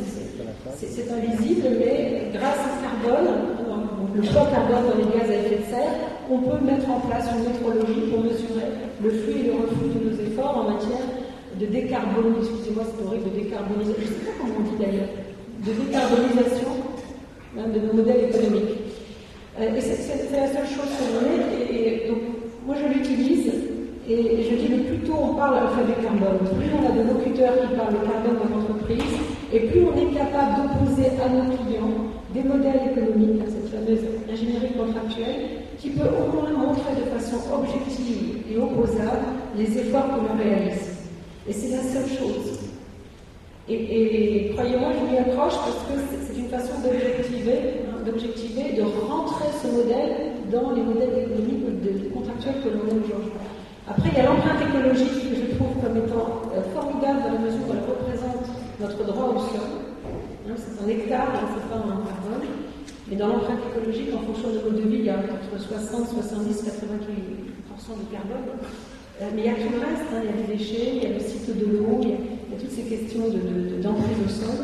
c'est invisible, mais grâce au carbone, donc le poids carbone dans les gaz à effet de serre, on peut mettre en place une métrologie pour mesurer le flux et le reflux de nos efforts en matière de décarbonisation. Excusez-moi, c'est horrible, de décarbonisation. Je ne sais pas comment on dit d'ailleurs. De décarbonisation hein, de nos modèles économiques. Euh, et c'est la seule chose que l'on ait. Et, et donc, moi, je l'utilise. Et je dis, le plus tôt on parle alphabet carbone, plus on a de locuteurs qui parlent le carbone dans l'entreprise, et plus on est capable d'opposer à nos clients des modèles économiques, cette fameuse ingénierie contractuelle, qui peut au moins montrer de façon objective et opposable les efforts que l'on réalise. Et c'est la seule chose. Et, et, et croyez-moi, je m'y accroche parce que c'est une façon d'objectiver, hein, d'objectiver, de rentrer ce modèle dans les modèles économiques de, de contractuels que l'on a aujourd'hui. Après, il y a l'empreinte écologique que je trouve comme étant euh, formidable dans la mesure où elle représente notre droit au sol. Hein, c'est un hectare, hein, c'est pas un carbone. Mais dans l'empreinte écologique, en fonction de mode de vie, il y a entre soixante, soixante-dix, quatre-vingt-huit pour cent de carbone. Euh, mais il y a tout le reste, hein, il y a des déchets, il y a le cycle de l'eau, il, il y a toutes ces questions d'emprise de, de, au sol.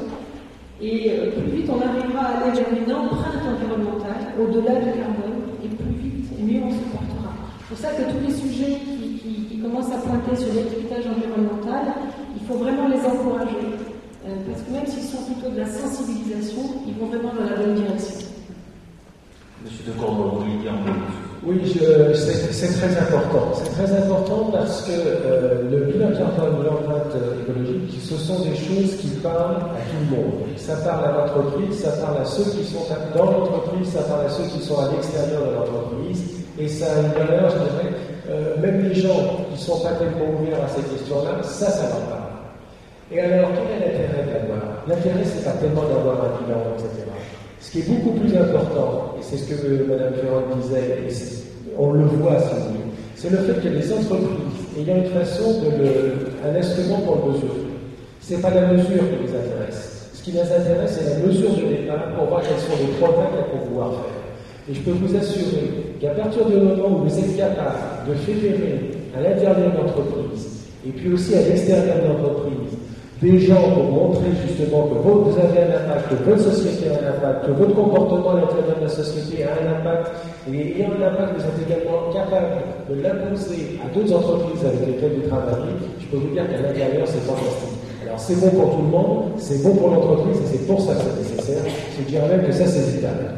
Et euh, plus vite on arrivera à aller vers une empreinte environnementale, au-delà du carbone, et plus vite et mieux on se portera. C'est pour ça que tous les sujets qui, qui, qui commencent à pointer sur l'étiquetage environnemental, il faut vraiment les encourager. Euh, parce que même s'ils sont plutôt de la sensibilisation, ils vont vraiment dans la bonne direction. Monsieur de Corbeau, vous voulez dire un peu? Oui, c'est très important. C'est très important parce que euh, le bilan carbone, l'empreinte écologique, ce sont des choses qui parlent à tout le monde. Ça parle à l'entreprise, ça parle à ceux qui sont dans l'entreprise, ça parle à ceux qui sont à l'extérieur de l'entreprise, et ça a une valeur, je dirais, euh, même les gens qui ne sont pas tellement ouverts à ces questions-là, ça, ça leur parle. Et alors, quel est l'intérêt d'avoir? L'intérêt, c'est pas tellement d'avoir un bilan, et cetera. Ce qui est beaucoup plus important, et c'est ce que Mme Ferrand disait, et on le voit, si vous voulez, c'est le fait que les entreprises ayant une façon de le, un instrument pour le mesurer. Ce n'est pas la mesure qui les intéresse. Ce qui les intéresse, c'est la mesure de départ pour voir quels sont les progrès qu'elles vont pouvoir faire. Et je peux vous assurer qu'à partir du moment où vous êtes capable de fédérer à l'intérieur de l'entreprise, et puis aussi à l'extérieur de l'entreprise, des gens pour montrer justement que vous avez un impact, que votre société a un impact, que votre comportement à l'intérieur de la société a un impact, et ayant un impact, vous êtes également capable de l'imposer à d'autres entreprises avec lesquelles vous travaillez, je peux vous dire qu'à l'intérieur, c'est fantastique. Alors c'est bon pour tout le monde, c'est bon pour l'entreprise, et c'est pour ça que c'est nécessaire. Je dirais même que ça, c'est vital.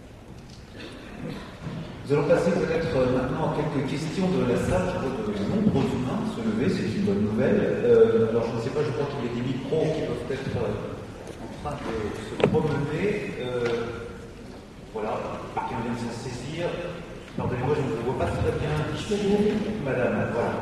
Nous allons passer peut-être maintenant à quelques questions de la salle. Je vois de nombreux humains se lever, c'est une bonne nouvelle. Euh, alors je ne sais pas, je crois qu'il y a des micros qui peuvent être euh, en train de se promener. Euh, voilà, quelqu'un vient de s'en saisir. Pardonnez-moi, je ne vous vois pas très bien. Madame, voilà.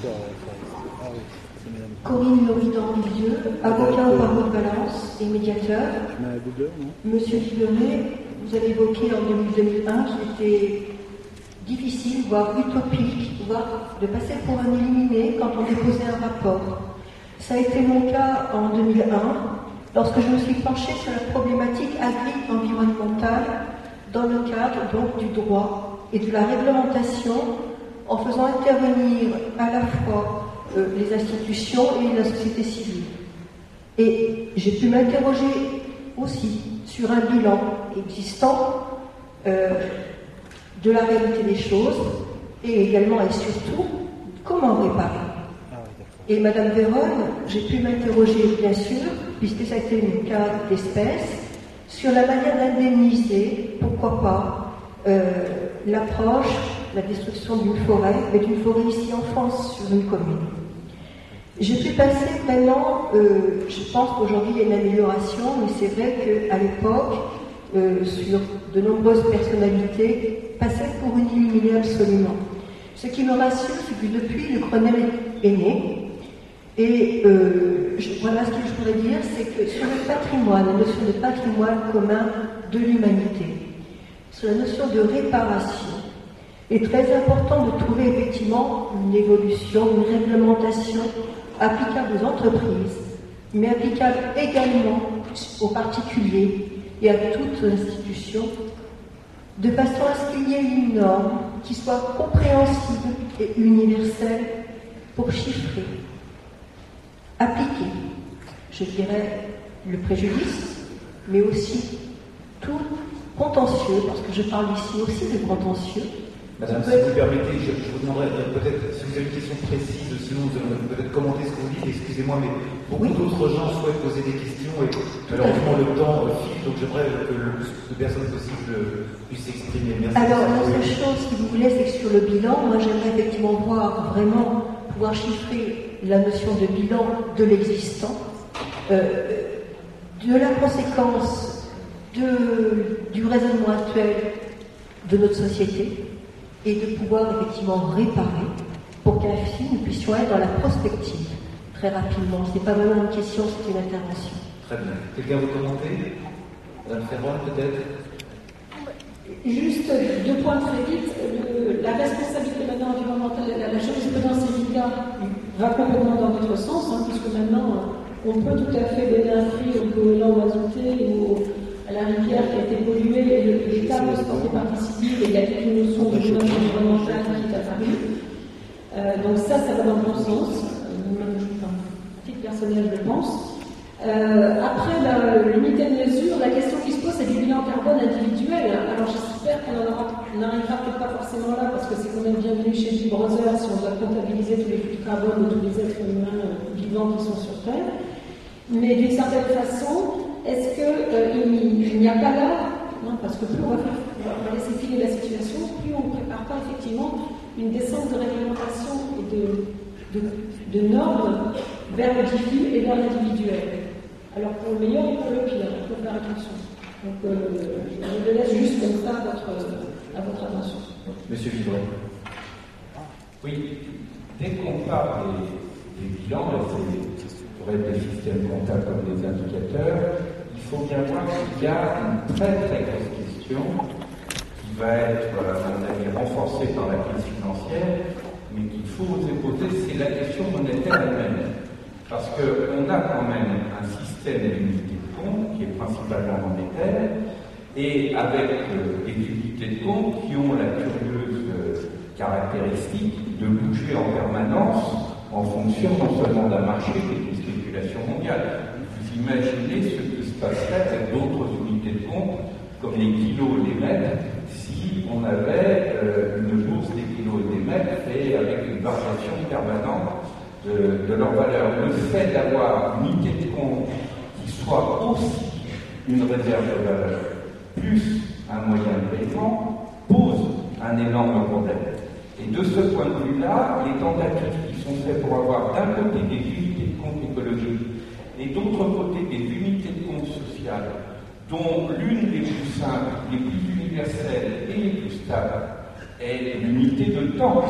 Corinne Loridan-Milieu, avocat au barreau de Valence et médiateur. Monsieur Liveret, vous avez évoqué en deux mille un qu'il était difficile, voire utopique, voire de passer pour un éliminé quand on déposait un rapport. Ça a été mon cas en deux mille un, lorsque je me suis penchée sur la problématique agri-environnementale dans le cadre donc du droit et de la réglementation, en faisant intervenir à la fois euh, les institutions et la société civile. Et j'ai pu m'interroger aussi sur un bilan existant euh, de la réalité des choses et également et surtout comment réparer. Et Madame Véronne, j'ai pu m'interroger bien sûr, puisque ça a été une cas d'espèce, sur la manière d'indemniser, pourquoi pas, euh, l'approche, la destruction d'une forêt, mais d'une forêt ici en France, sur une commune. J'ai pu passer vraiment, euh, je pense qu'aujourd'hui il y a une amélioration, mais c'est vrai qu'à l'époque, euh, sur de nombreuses personnalités, passaient pour une illuminée absolument. Ce qui me rassure, c'est que depuis, le Grenelle est né, Et euh, je, voilà ce que je pourrais dire, c'est que sur le patrimoine, la notion de patrimoine commun de l'humanité, sur la notion de réparation, il est très important de trouver effectivement une évolution, une réglementation applicable aux entreprises, mais applicable également aux particuliers et à toutes les institutions, de façon à ce qu'il y ait une norme qui soit compréhensible et universelle pour chiffrer, appliquer, je dirais, le préjudice, mais aussi tout contentieux, parce que je parle ici aussi de contentieux. Madame, si vous permettez, je, je vous demanderais peut-être, si vous avez une question précise, sinon vous allez peut-être commenter ce que vous dites, excusez-moi, mais beaucoup oui. d'autres gens souhaitent poser des questions et malheureusement le temps file, donc j'aimerais que le plus de personnes possible puissent s'exprimer. Merci. Alors, la seule chose, si vous voulez, c'est que sur le bilan, moi j'aimerais effectivement voir vraiment, pouvoir chiffrer la notion de bilan de l'existant, euh, de la conséquence de, du raisonnement actuel de notre société, et de pouvoir effectivement réparer pour qu'ainsi nous puissions être dans la prospective très rapidement. Ce n'est pas vraiment une question, c'est une intervention. Très bien. Quelqu'un veut commenter? Madame Ferron, peut-être? Juste deux points très vite. Le, la responsabilité maintenant environnementale, la, la jurisprudence ELICA va complètement dans notre sens, hein, puisque maintenant on peut tout à fait donner un prix au goéland mazouté ou à la rivière qui a été polluée, et l'État peut se porter partie civile, et il y a toute une notion de dommage environnemental qui est apparue. Euh, donc ça, ça va dans le bon sens, à titre personnel, je pense. Euh, après la, l'unité de mesure, la question qui se pose, c'est du bilan carbone individuel. Alors j'espère qu'on n'arrivera peut-être pas forcément là, parce que c'est quand même bienvenu chez Big Brother si on doit comptabiliser tous les flux de carbone de tous les êtres humains vivants qui sont sur Terre. Mais d'une certaine façon, est-ce qu'il euh, n'y a pas là, non, parce que plus on va, faire, on va laisser filer la situation, plus on ne prépare pas effectivement une descente de réglementation et de, de, de normes vers le diffus et vers l'individuel. Alors pour le meilleur et pour le pire, il faut faire attention. Donc euh, je le laisse juste comme ça à votre, à votre attention. Monsieur Vivron. Oui, dès qu'on parle des, des bilans, pour être des systèmes comptables comme des indicateurs, il faut bien voir qu'il y a une très très grosse question qui va être, à mon avis, renforcée par la crise financière, mais qu'il faut oser poser, c'est la question monétaire elle-même. Parce qu'on a quand même un système d'unité de compte qui est principalement monétaire, et avec euh, des unités de compte qui ont la curieuse euh, caractéristique de bouger en permanence en fonction non seulement d'un marché, mais d'une spéculation mondiale. Vous imaginez ce qui se passerait avec d'autres unités de compte, comme les kilos et les mètres, si on avait euh, une bourse des kilos et des mètres et avec une variation permanente de, de leur valeur. Le fait d'avoir une unité de compte qui soit aussi une réserve de valeur, plus un moyen de paiement, pose un énorme problème. Et de ce point de vue-là, les tentatives qui sont faites pour avoir d'un côté des unités de compte écologiques et d'autre côté des unités de compte sociales, dont l'une des plus simples, les plus universelles et les plus stables est l'unité de temps,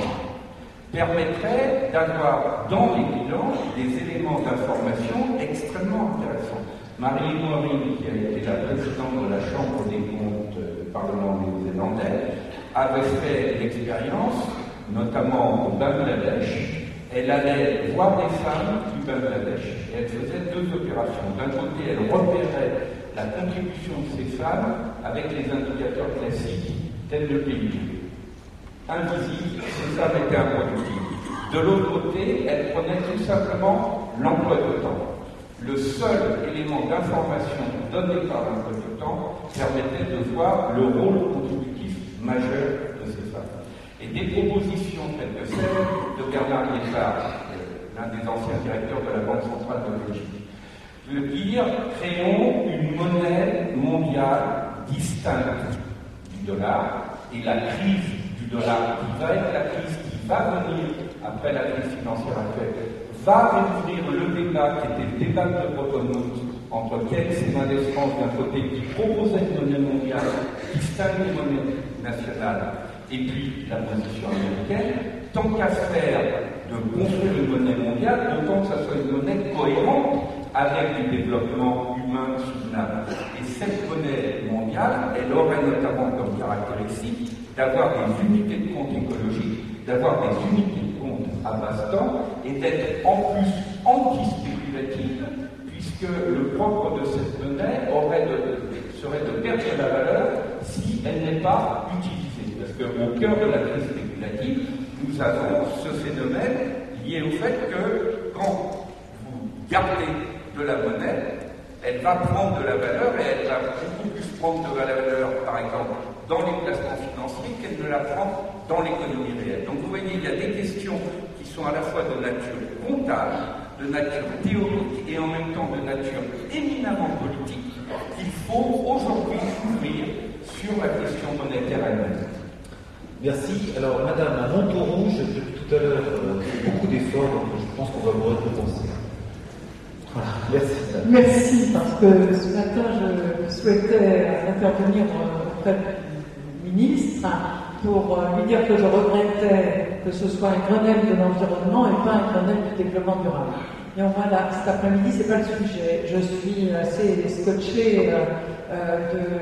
permettrait d'avoir dans les bilans des éléments d'information extrêmement intéressants. Marie Morin, qui a été la présidente de la Chambre des comptes du Parlement néo-zélandais, avait fait l'expérience, notamment au Bangladesh. Elle allait voir des femmes du Bangladesh et elle faisait deux opérations. D'un côté, elle repérait la contribution de ces femmes avec les indicateurs classiques tels le P I B. Invisible, ces femmes étaient improductives. De l'autre côté, elle prenait tout simplement l'emploi de temps. Le seul élément d'information donné par l'emploi de temps permettait de voir le rôle contributif majeur de ces femmes. Et des propositions telles que celle de Bernard Liétard, l'un des anciens directeurs de la Banque centrale de Belgique, de dire créons une monnaie mondiale distincte du dollar, et la crise du dollar qui va être la crise qui va venir après la crise financière actuelle va réouvrir le débat qui était le débat de Bretton Woods entre Keynes et Mendes France d'un côté qui proposait une monnaie mondiale distincte des monnaies nationales et puis la position américaine, tant qu'à faire de construire une monnaie mondiale, autant que ça soit une monnaie cohérente avec du développement humain soutenable. Et cette monnaie mondiale, elle aurait notamment comme caractéristique d'avoir des unités de compte écologiques, d'avoir des unités de compte à base temps, et d'être en plus anti-spéculative, puisque le propre de cette monnaie aurait de, serait de perdre de la valeur si elle n'est pas utilisée. Parce qu'au cœur de la crise spéculative, nous avons ce phénomène lié au fait que quand vous gardez de la monnaie, elle va prendre de la valeur et elle va beaucoup plus prendre de la valeur, par exemple, dans les placements financiers qu'elle ne la prend dans l'économie réelle. Donc vous voyez, il y a des questions qui sont à la fois de nature comptable, de nature théorique et en même temps de nature éminemment politique qu'il faut aujourd'hui ouvrir sur la question monétaire elle-même. Merci. Alors, Madame, à Montaut Rouge, depuis tout à l'heure, euh, beaucoup d'efforts, donc je pense qu'on va vous récompenser. Voilà. Merci. Madame. Merci, parce que ce matin, je souhaitais intervenir auprès du ministre pour lui dire que je regrettais que ce soit un Grenelle de l'environnement et pas un Grenelle du développement durable. Et voilà, cet après-midi, c'est pas le sujet. Je suis assez scotché euh, euh,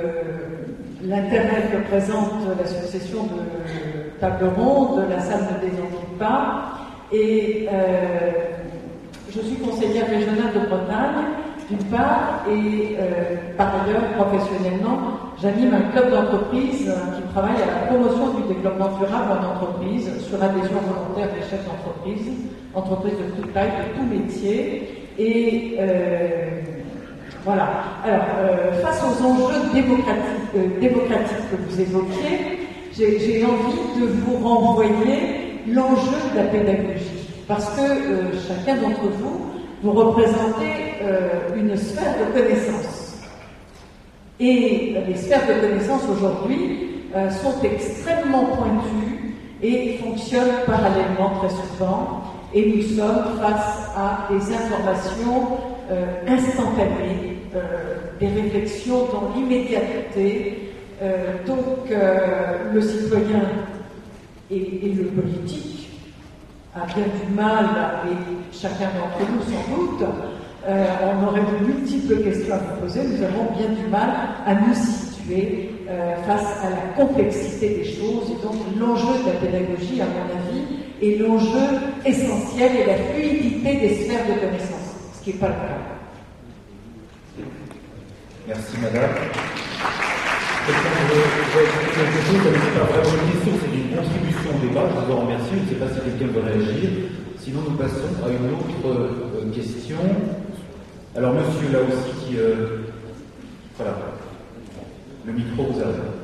de l'intérêt que présente la succession de tables rondes, de la salle ne désenquipe pas, et euh, je suis conseillère régionale de Bretagne, d'une part, et euh, par ailleurs, professionnellement, j'anime un club d'entreprise qui travaille à la promotion du développement durable en entreprise, sur adhésion volontaire des chefs d'entreprise, entreprises de toute taille, de tout métier, et euh, voilà. Alors, euh, face aux enjeux démocratiques, euh, démocratiques que vous évoquiez, j'ai, j'ai envie de vous renvoyer l'enjeu de la pédagogie. Parce que euh, chacun d'entre vous, vous représentez euh, une sphère de connaissances. Et les sphères de connaissances aujourd'hui euh, sont extrêmement pointues et fonctionnent parallèlement très souvent. Et nous sommes face à des informations euh, instantanées, euh, des réflexions dans l'immédiateté. Euh, donc euh, le citoyen et, et le politique a bien du mal, et chacun d'entre nous sans doute, euh, on aurait de multiples questions à vous poser, nous avons bien du mal à nous situer euh, face à la complexité des choses, et donc l'enjeu de la pédagogie, à mon avis, est l'enjeu essentiel et la fluidité des sphères de connaissance, ce qui n'est pas le cas. Merci Madame. Quelqu'un veut ajouter quelque chose, ce n'est pas vraiment une question, c'est une contribution au débat, je vous en remercie, je ne sais pas si quelqu'un veut réagir, sinon nous passons à une autre euh, question. Alors monsieur, là aussi, qui, euh, voilà, le micro vous arrive.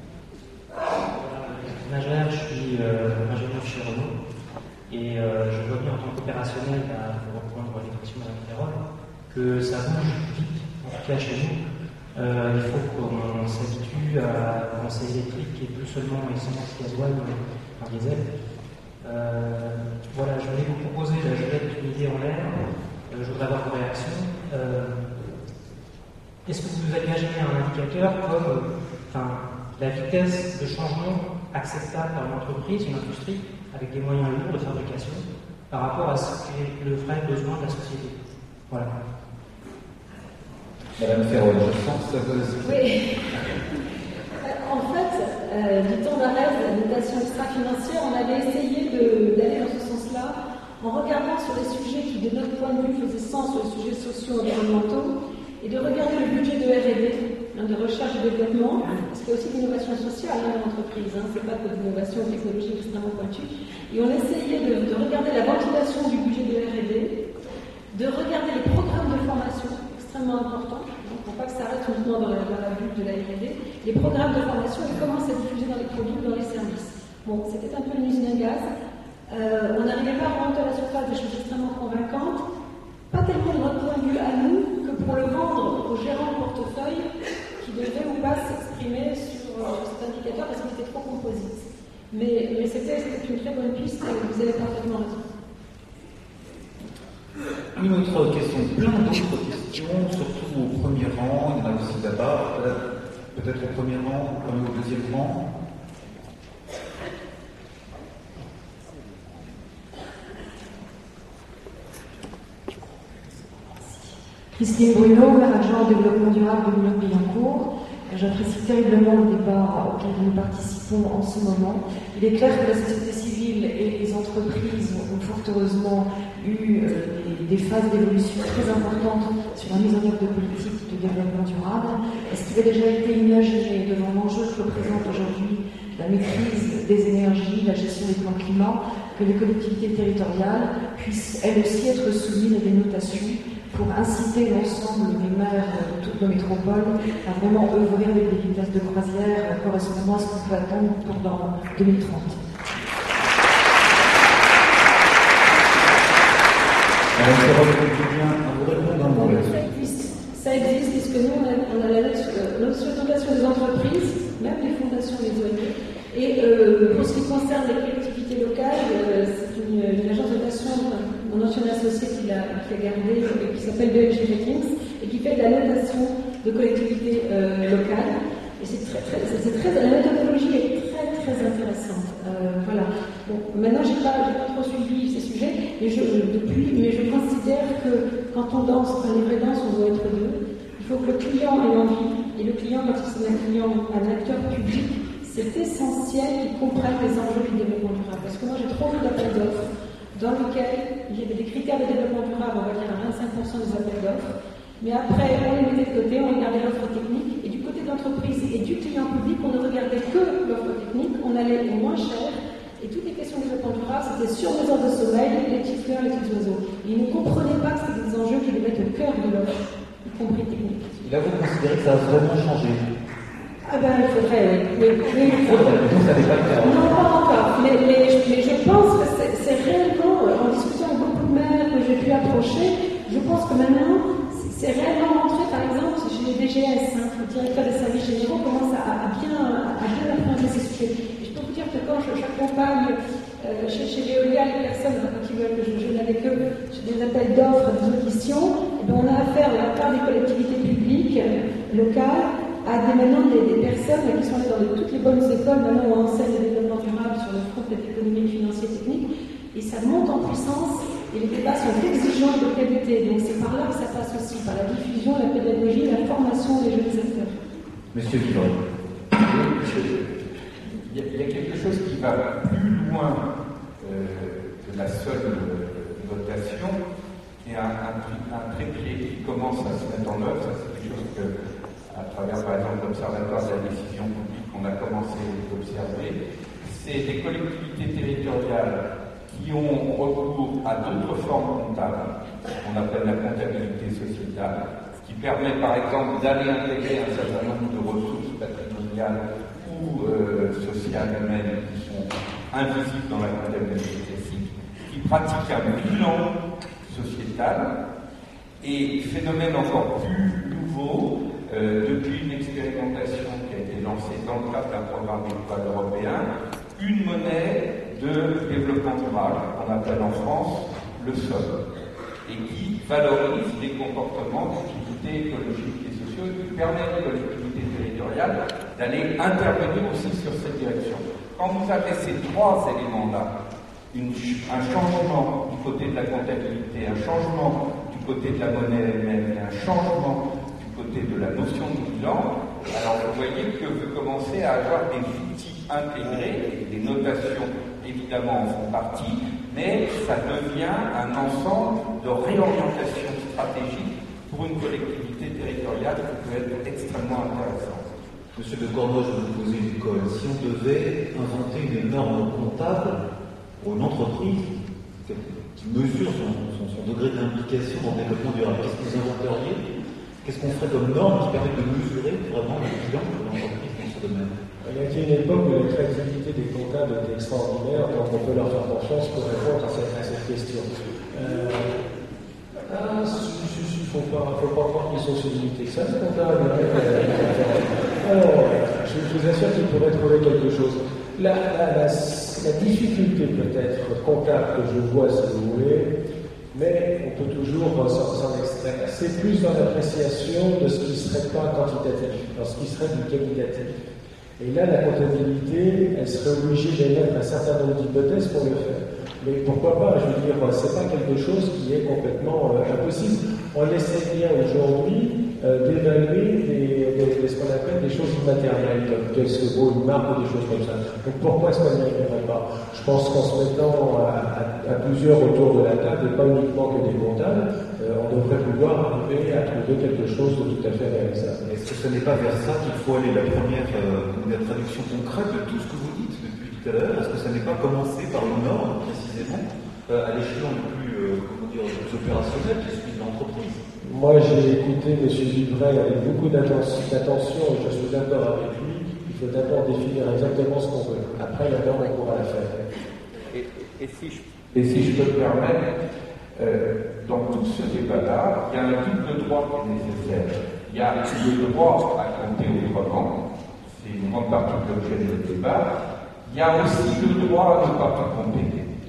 Majeur, je suis euh, ingénieur chez Renault, et euh, je vois bien en tant qu'opérationnel, pour reprendre l'expression de Madame Ferrol, que ça bouge vite, en tout cas chez nous. Euh, il faut qu'on s'habitue à penser électrique et plus seulement essence, gasoil, en diesel. Euh, voilà, je voulais vous proposer, là, je vais mettre une idée en l'air, euh, je voudrais avoir vos réactions. Euh, est-ce que vous avez imaginé un indicateur comme enfin, la vitesse de changement acceptable par une entreprise, une industrie, avec des moyens lourds de fabrication, par rapport à ce qui est le vrai besoin de la société? Voilà. Madame Ferrol, je sens que ça vous... Oui. En fait, euh, du temps d'arrêt de la notation extra-financière, on avait essayé de, d'aller dans ce sens-là en regardant sur les sujets qui, de notre point de vue, faisaient sens sur les sujets sociaux et environnementaux, et de regarder le budget de R et D, hein, de recherche et développement, parce qu'il y a aussi l'innovation sociale dans l'entreprise, hein, c'est pas que de l'innovation technologique extrêmement pointue. Et on essayait de, de regarder la ventilation du budget de R et D, de regarder les programmes de formation, extrêmement importants, donc pour pas que ça reste uniquement dans la, dans la bulle de la R et D, les programmes de formation et comment c'est diffusé dans les produits, dans les services. Bon, c'était un peu une usine à gaz. Euh, on n'arrivait pas à remonter à la surface des choses extrêmement convaincantes, pas tellement de notre point de vue à nous que pour le vendre aux gérants de portefeuille qui devaient ou pas s'exprimer sur euh, cet indicateur parce qu'il était trop composite. Mais, mais c'était, c'était une très bonne piste et vous avez parfaitement raison. Une autre question, plein d'autres questions, surtout au premier rang, il y en a aussi là-bas, peut-être, peut-être au premier rang, au premier ou au deuxième rang. Christine Bruno, maire adjoint au développement durable de Boulogne-Billancourt. J'apprécie terriblement le débat auquel nous participons en ce moment. Il est clair que la société civile et les entreprises ont fort heureusement eu euh, des, des phases d'évolution très importantes sur la mise en œuvre de politiques de développement durable. Est-ce qu'il a déjà été imaginé devant l'enjeu que représente aujourd'hui la maîtrise des énergies, la gestion des plans climat, que les collectivités territoriales puissent elles aussi être soumises à des notations pour inciter l'ensemble des maires de toutes nos métropoles à vraiment œuvrer avec des vitesses de croisière correspondant à ce qu'on peut attendre pour dans deux mille trente. Ça existe, puisque nous, on a, on a la notion de dotation des entreprises, même les fondations, les O N G. Et euh, pour ce qui concerne les collectivités locales, euh, c'est une, une agence de notation, mon ancien associé qui l'a qui a gardé, euh, qui s'appelle B L G Ratings, et qui fait de la notation de collectivités euh, locales. Et c'est très, très, c'est très, la méthodologie est très, très intéressante. Euh, voilà. Bon, maintenant, je n'ai pas, j'ai pas trop suivi ces sujets, mais je, depuis, mais je considère que quand on danse, quand les vraies danses, on doit être deux. Il faut que le client ait envie, et le client, quand c'est un client, un acteur public, c'est essentiel qu'il comprenne les enjeux du développement durable. Parce que moi, j'ai trop vu d'appels d'offres dans lesquels il y avait des critères de développement durable, on va dire à vingt-cinq pour cent des appels d'offres. Mais après, on les mettait de côté, on regardait l'offre technique, et du côté de l'entreprise et du client public, on ne regardait que l'offre technique, on allait au moins cher, et toutes les questions de développement durable, c'était sur les heures de sommeil, les petites fleurs, les petits oiseaux. Et ils ne comprenaient pas que c'était des enjeux qui devaient être au cœur de l'offre, y compris technique. Et là, vous considérez que ça a vraiment changé? Ah ben, il faudrait, oui. oui, oui il faudrait. Ça n'est pas le cas. Non, pas encore. Mais, mais, mais je pense que c'est, c'est réellement, en discutant avec beaucoup de maires que j'ai pu approcher, je pense que maintenant, c'est réellement rentré, par exemple, chez les D G S, hein, le directeur des services généraux commence à, à bien, à bien appréhender ces sujets. Et je peux vous dire que quand je, j'accompagne euh, chez, chez Veolia les personnes qui veulent que je gêne avec eux, j'ai des appels d'offres, des auditions, et bien on a affaire de la part des collectivités publiques euh, locales à des, maintenant des, des personnes qui sont allées dans les, toutes les bonnes écoles, maintenant où on enseigne le développement durable sur le front économique, financier, technique, et ça monte en puissance. Et les débats sont exigeants de qualité, donc c'est par là que ça passe aussi, par la diffusion, la pédagogie, la formation des jeunes acteurs. Monsieur Vivron. Il y, a, il y a quelque chose qui va plus loin euh, que la seule notation, et un, un, un trépied qui commence à se mettre en œuvre. Ça, c'est quelque chose que, à travers par exemple l'Observatoire de la décision publique, on a commencé à observer. C'est des collectivités territoriales qui ont recours à d'autres formes comptables, qu'on appelle la comptabilité sociétale, qui permet par exemple d'aller intégrer un certain nombre de ressources patrimoniales ou euh, sociales humaines qui sont invisibles dans la comptabilité classique, qui pratiquent un bilan sociétal, et phénomène encore plus nouveau, euh, depuis une expérimentation qui a été lancée dans le cadre d'un programme étoile européen, une monnaie de développement durable, qu'on appelle en France le S O M, et qui valorise les comportements d'utilité écologique et sociaux, et qui permet aux collectivités territoriales d'aller intervenir aussi sur cette direction. Quand vous avez ces trois éléments-là, une, un changement du côté de la comptabilité, un changement du côté de la monnaie elle-même, et un changement du côté de la notion de bilan, alors vous voyez que vous commencez à avoir des outils intégrés, et des notations évidemment en font partie, mais ça devient un ensemble de réorientation stratégique pour une collectivité territoriale qui peut être extrêmement intéressante. Monsieur de Corneau, je vais vous poser une colle. Si on devait inventer une norme comptable pour une entreprise qui mesure son, son, son degré d'implication dans le développement durable, qu'est-ce que vous inventeriez? Qu'est-ce qu'on ferait comme norme qui permet de mesurer vraiment le bilan de l'entreprise dans ce domaine? Il y a été une époque où la créativité des comptables était extraordinaire, donc on peut leur faire confiance pour répondre à cette, à cette question. Euh, ah, il ne faut pas, faut pas croire qu'ils sont si limités que ça, les comptables. Alors, je, je vous assure qu'ils pourraient trouver quelque chose. La, la, la, la difficulté peut-être comptable que je vois, si vous voulez, mais on peut toujours s'en, s'en extraire. C'est plus dans l'appréciation de ce qui ne serait pas quantitatif, dans ce qui serait du qualitatif. Et là, la comptabilité, elle serait obligée d'émettre un certain nombre d'hypothèses pour le faire. Mais pourquoi pas? Je veux dire, c'est pas quelque chose qui est complètement euh, impossible. On essaie bien aujourd'hui euh, d'évaluer des, des, des, ce qu'on appelle des choses immatérielles, comme qu'est-ce que vaut une marque ou des choses comme ça. Donc pourquoi est-ce qu'on n'y arriverait pas? Je pense qu'en se mettant à, à, à plusieurs autour de la table, et pas uniquement que des comptables, euh, on devrait pouvoir arriver à trouver quelque chose de tout à fait réalisable. Est-ce que ce n'est pas vers ça qu'il faut aller? La première euh, la traduction concrète de tout ce que vous dites depuis tout à l'heure, est-ce que ça n'est pas commencé par une norme, précisément, euh, à l'échelon le plus, euh, comment dire, le plus opérationnel, qui est celui de l'entreprise? Moi, j'ai écouté M. Vivray avec beaucoup d'attention, et je suis d'accord avec lui. Il faut d'abord définir exactement ce qu'on veut. Après, la norme, on pourra la faire. Et, et, si, je, et si je peux me permettre, euh, dans tout ce débat-là, il y a un double droit qui est nécessaire. Il y a le droit à compter autrement, c'est une grande partie de l'objet de notre débat. Il y a aussi le droit à ne pas tout compter.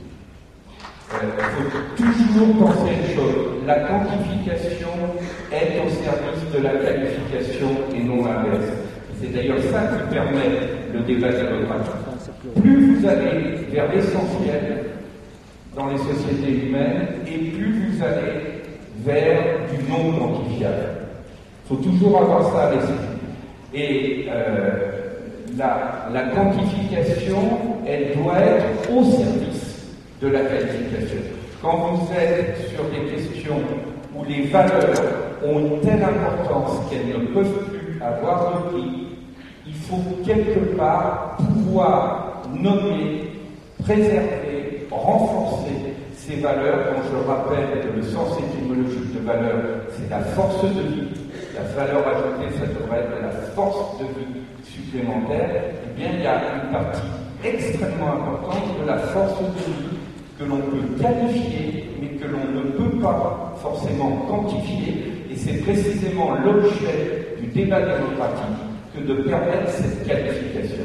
Il euh, faut toujours penser à une chose. La quantification est au service de la qualification et non l'inverse. C'est d'ailleurs ça qui permet le débat démocratique. Plus vous allez vers l'essentiel dans les sociétés humaines, et plus vous allez vers du non quantifiable. Il faut toujours avoir ça à l'esprit. Et euh, la, la quantification, elle doit être au service de la qualification. Quand vous êtes sur des questions où les valeurs ont une telle importance qu'elles ne peuvent plus avoir de prix, il faut quelque part pouvoir nommer, préserver, renforcer ces valeurs, dont je rappelle que le sens étymologique de valeur, c'est la force de vie. La valeur ajoutée, ça devrait être la force de vie supplémentaire. Eh bien, il y a une partie extrêmement importante de la force de vie que l'on peut qualifier, mais que l'on ne peut pas forcément quantifier, et c'est précisément l'objet du débat démocratique que de permettre cette qualification.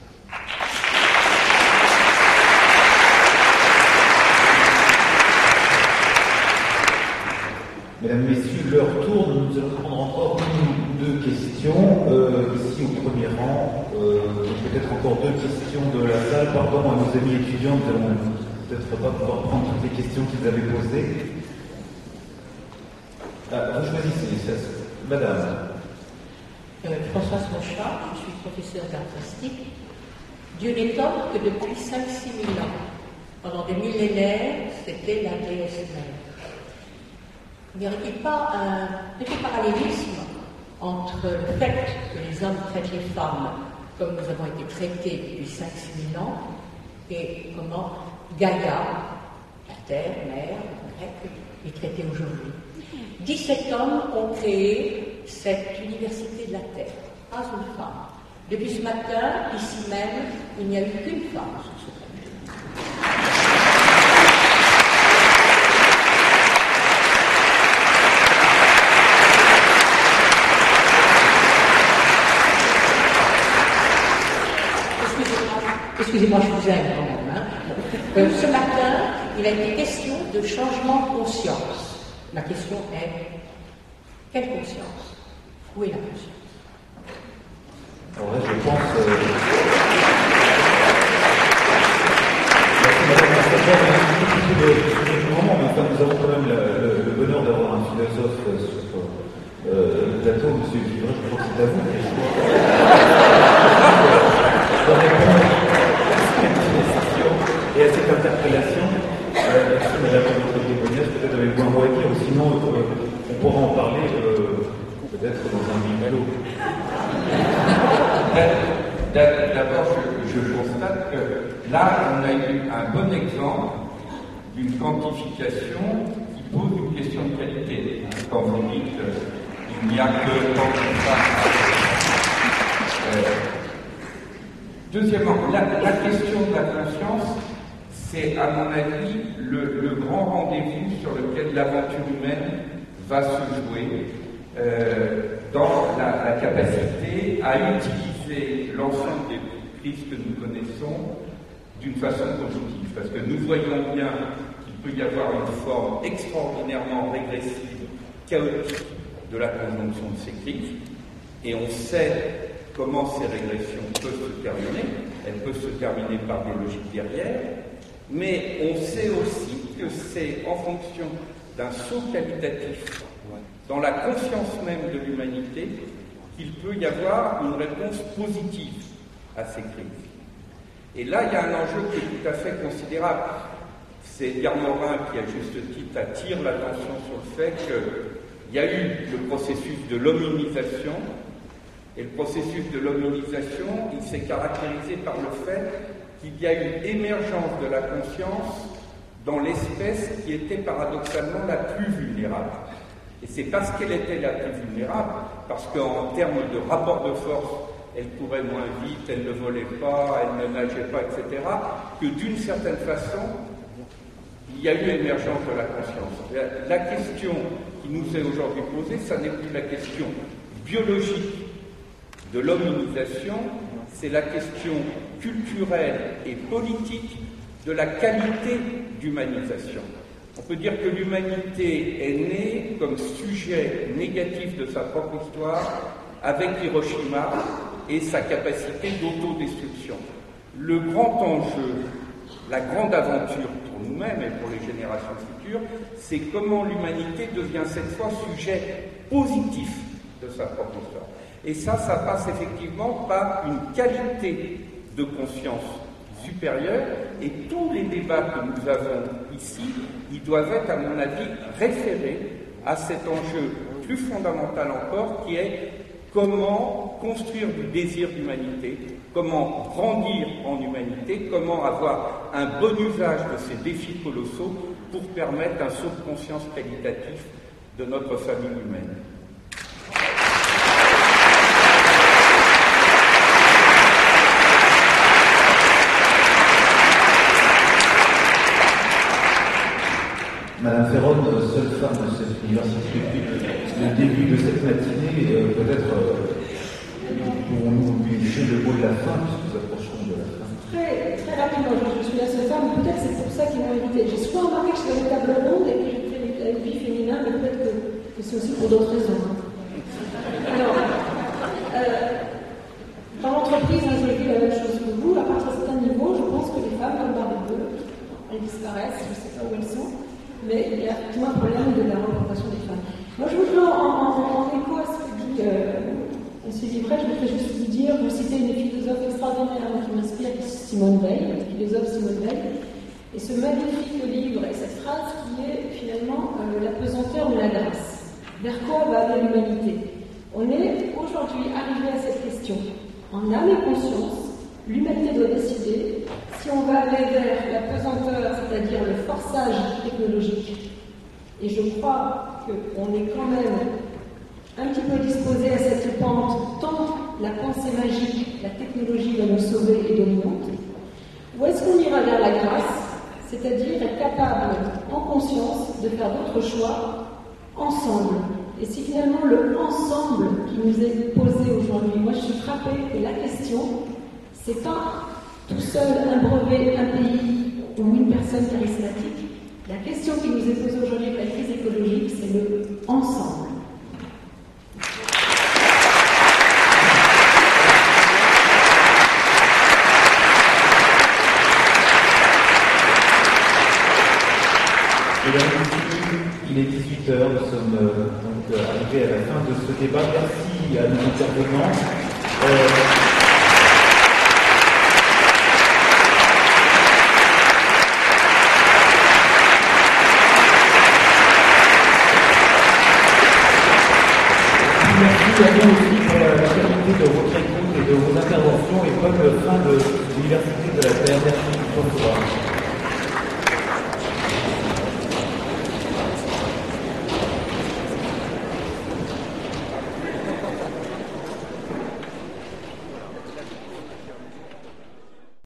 Mesdames, Messieurs, l'heure tourne, nous allons prendre encore une ou deux questions. Euh, ici au premier rang, euh, peut-être encore deux questions de la salle. Pardon à nos amis étudiants, nous allons peut-être pas pouvoir prendre toutes les questions qu'ils avaient posées. Ah, vous choisissez, Madame. Euh, Françoise Mochat, je suis professeure d'art plastique. Dieu n'est homme que depuis cinq à six mille ans. Pendant des millénaires, c'était la déesse mère. Il n'y aurait-il pas un petit parallélisme entre le fait que les hommes traitent les femmes comme nous avons été traités depuis cinq à six mille ans et comment Gaïa, la terre, mère, grecque, est traitée aujourd'hui? dix-sept hommes ont créé cette université de la terre, pas une femme. Depuis ce matin, ici même, il n'y a eu qu'une femme sur ce plateau. Excusez-moi, je vous aime quand même. Hein. Euh, ce matin, il a été question de changement de conscience. La question est, quelle conscience? Où est la conscience? Alors là, je pense... Euh... Merci, Madame la Secrétaire, du moment, mais enfin, nous avons quand même le, le, le bonheur d'avoir un philosophe sur euh, le plateau, M. Vivray, je crois que c'est à vous. Je dois répondre à cette question et à cette interpellation. Euh, merci Madame la Secrétaire, peut-être avec vous un mot à dire, ou sinon euh, on pourra en parler euh, peut-être dans un bungalow. D'abord, je, je constate que là, on a eu un bon exemple d'une quantification qui pose une question de qualité. Quand vous dites qu'il n'y a que tant de femmes. Euh, deuxièmement, la, la question de la conscience, c'est, à mon avis, le, le grand rendez-vous sur lequel l'aventure humaine va se jouer euh, dans la, la capacité à utiliser l'ensemble des crises que nous connaissons d'une façon positive. Parce que nous voyons bien qu'il peut y avoir une forme extraordinairement régressive, chaotique de la conjonction de ces crises, et on sait comment ces régressions peuvent se terminer. Elles peuvent se terminer par des logiques guerrières, mais on sait aussi que c'est en fonction d'un saut qualitatif dans la conscience même de l'humanité qu'il peut y avoir une réponse positive à ces crises. Et là, il y a un enjeu qui est tout à fait considérable. C'est Edgar Morin qui, à juste titre, attire l'attention sur le fait qu'il y a eu le processus de l'hominisation, et le processus de l'hominisation, il s'est caractérisé par le fait qu'il y a eu émergence de la conscience dans l'espèce qui était paradoxalement la plus vulnérable. Et c'est parce qu'elle était la plus vulnérable, parce qu'en termes de rapport de force, elle courait moins vite, elle ne volait pas, elle ne nageait pas, et cetera, que d'une certaine façon, il y a eu émergence de la conscience. La, la question qui nous est aujourd'hui posée, ça n'est plus la question biologique de l'hominisation, c'est la question culturelle et politique de la qualité d'humanisation. On peut dire que l'humanité est née comme sujet négatif de sa propre histoire avec Hiroshima et sa capacité d'autodestruction. Le grand enjeu, la grande aventure pour nous-mêmes et pour les générations futures, c'est comment l'humanité devient cette fois sujet positif de sa propre histoire. Et ça, ça passe effectivement par une qualité de conscience supérieure, et tous les débats que nous avons ici, ils doivent être, à mon avis, référés à cet enjeu plus fondamental encore, qui est comment construire du désir d'humanité, comment grandir en humanité, comment avoir un bon usage de ces défis colossaux pour permettre un saut de conscience qualitatif de notre famille humaine. Madame Ferron, seule femme de cette université depuis le début de cette matinée, euh, peut-être euh, pourrons-nous lui laisser le mot de la fin, puisque nous approchons de la fin. Très, très rapidement, je, je suis la seule femme, peut-être c'est pour ça qu'ils m'ont invité. J'ai souvent remarqué que je faisais des tables rondes et que j'ai fait les vie féminin, mais peut-être que, que c'est aussi pour d'autres raisons. Hein. Alors, euh, dans l'entreprise, hein, je vis la même chose que vous. À partir d'un certain niveau, je pense que les femmes, comme par deux, elles disparaissent, je ne sais pas où elles sont. Mais il y a tout un problème de la représentation des femmes. Moi, je voudrais, en, en, en écho à ce que dit euh, M. Livret, je voudrais juste vous dire, vous citez une philosophe extraordinaire qui m'inspire, qui est Simone Veil, la philosophe Simone Veil, et ce magnifique livre, et cette phrase qui est finalement euh, la pesanteur de la grâce. Vers quoi va aller l'humanité? On est aujourd'hui arrivé à cette question. En âme et conscience, l'humanité doit décider si on va aller vers la pesanteur, c'est-à-dire le forçage technologique. Et je crois qu'on est quand même un petit peu disposé à cette pente, tant la pensée magique, la technologie va nous sauver et dominante. Ou est-ce qu'on ira vers la grâce, c'est-à-dire être capable, en conscience, de faire d'autres choix ensemble? Et si finalement le ensemble qui nous est posé aujourd'hui, moi je suis frappée que la question, c'est pas tout seul un brevet, un pays ou une personne charismatique. La question qui nous est posée aujourd'hui avec la crise écologique, c'est le ensemble. Il est dix-huit heures, nous sommes euh, donc arrivés à la fin de ce débat. Merci à nos intervenants. Euh, Merci à vous aussi pour la qualité de votre écoute et de vos interventions, et bonne fin de l'Université de la Terre. Merci. Bonsoir.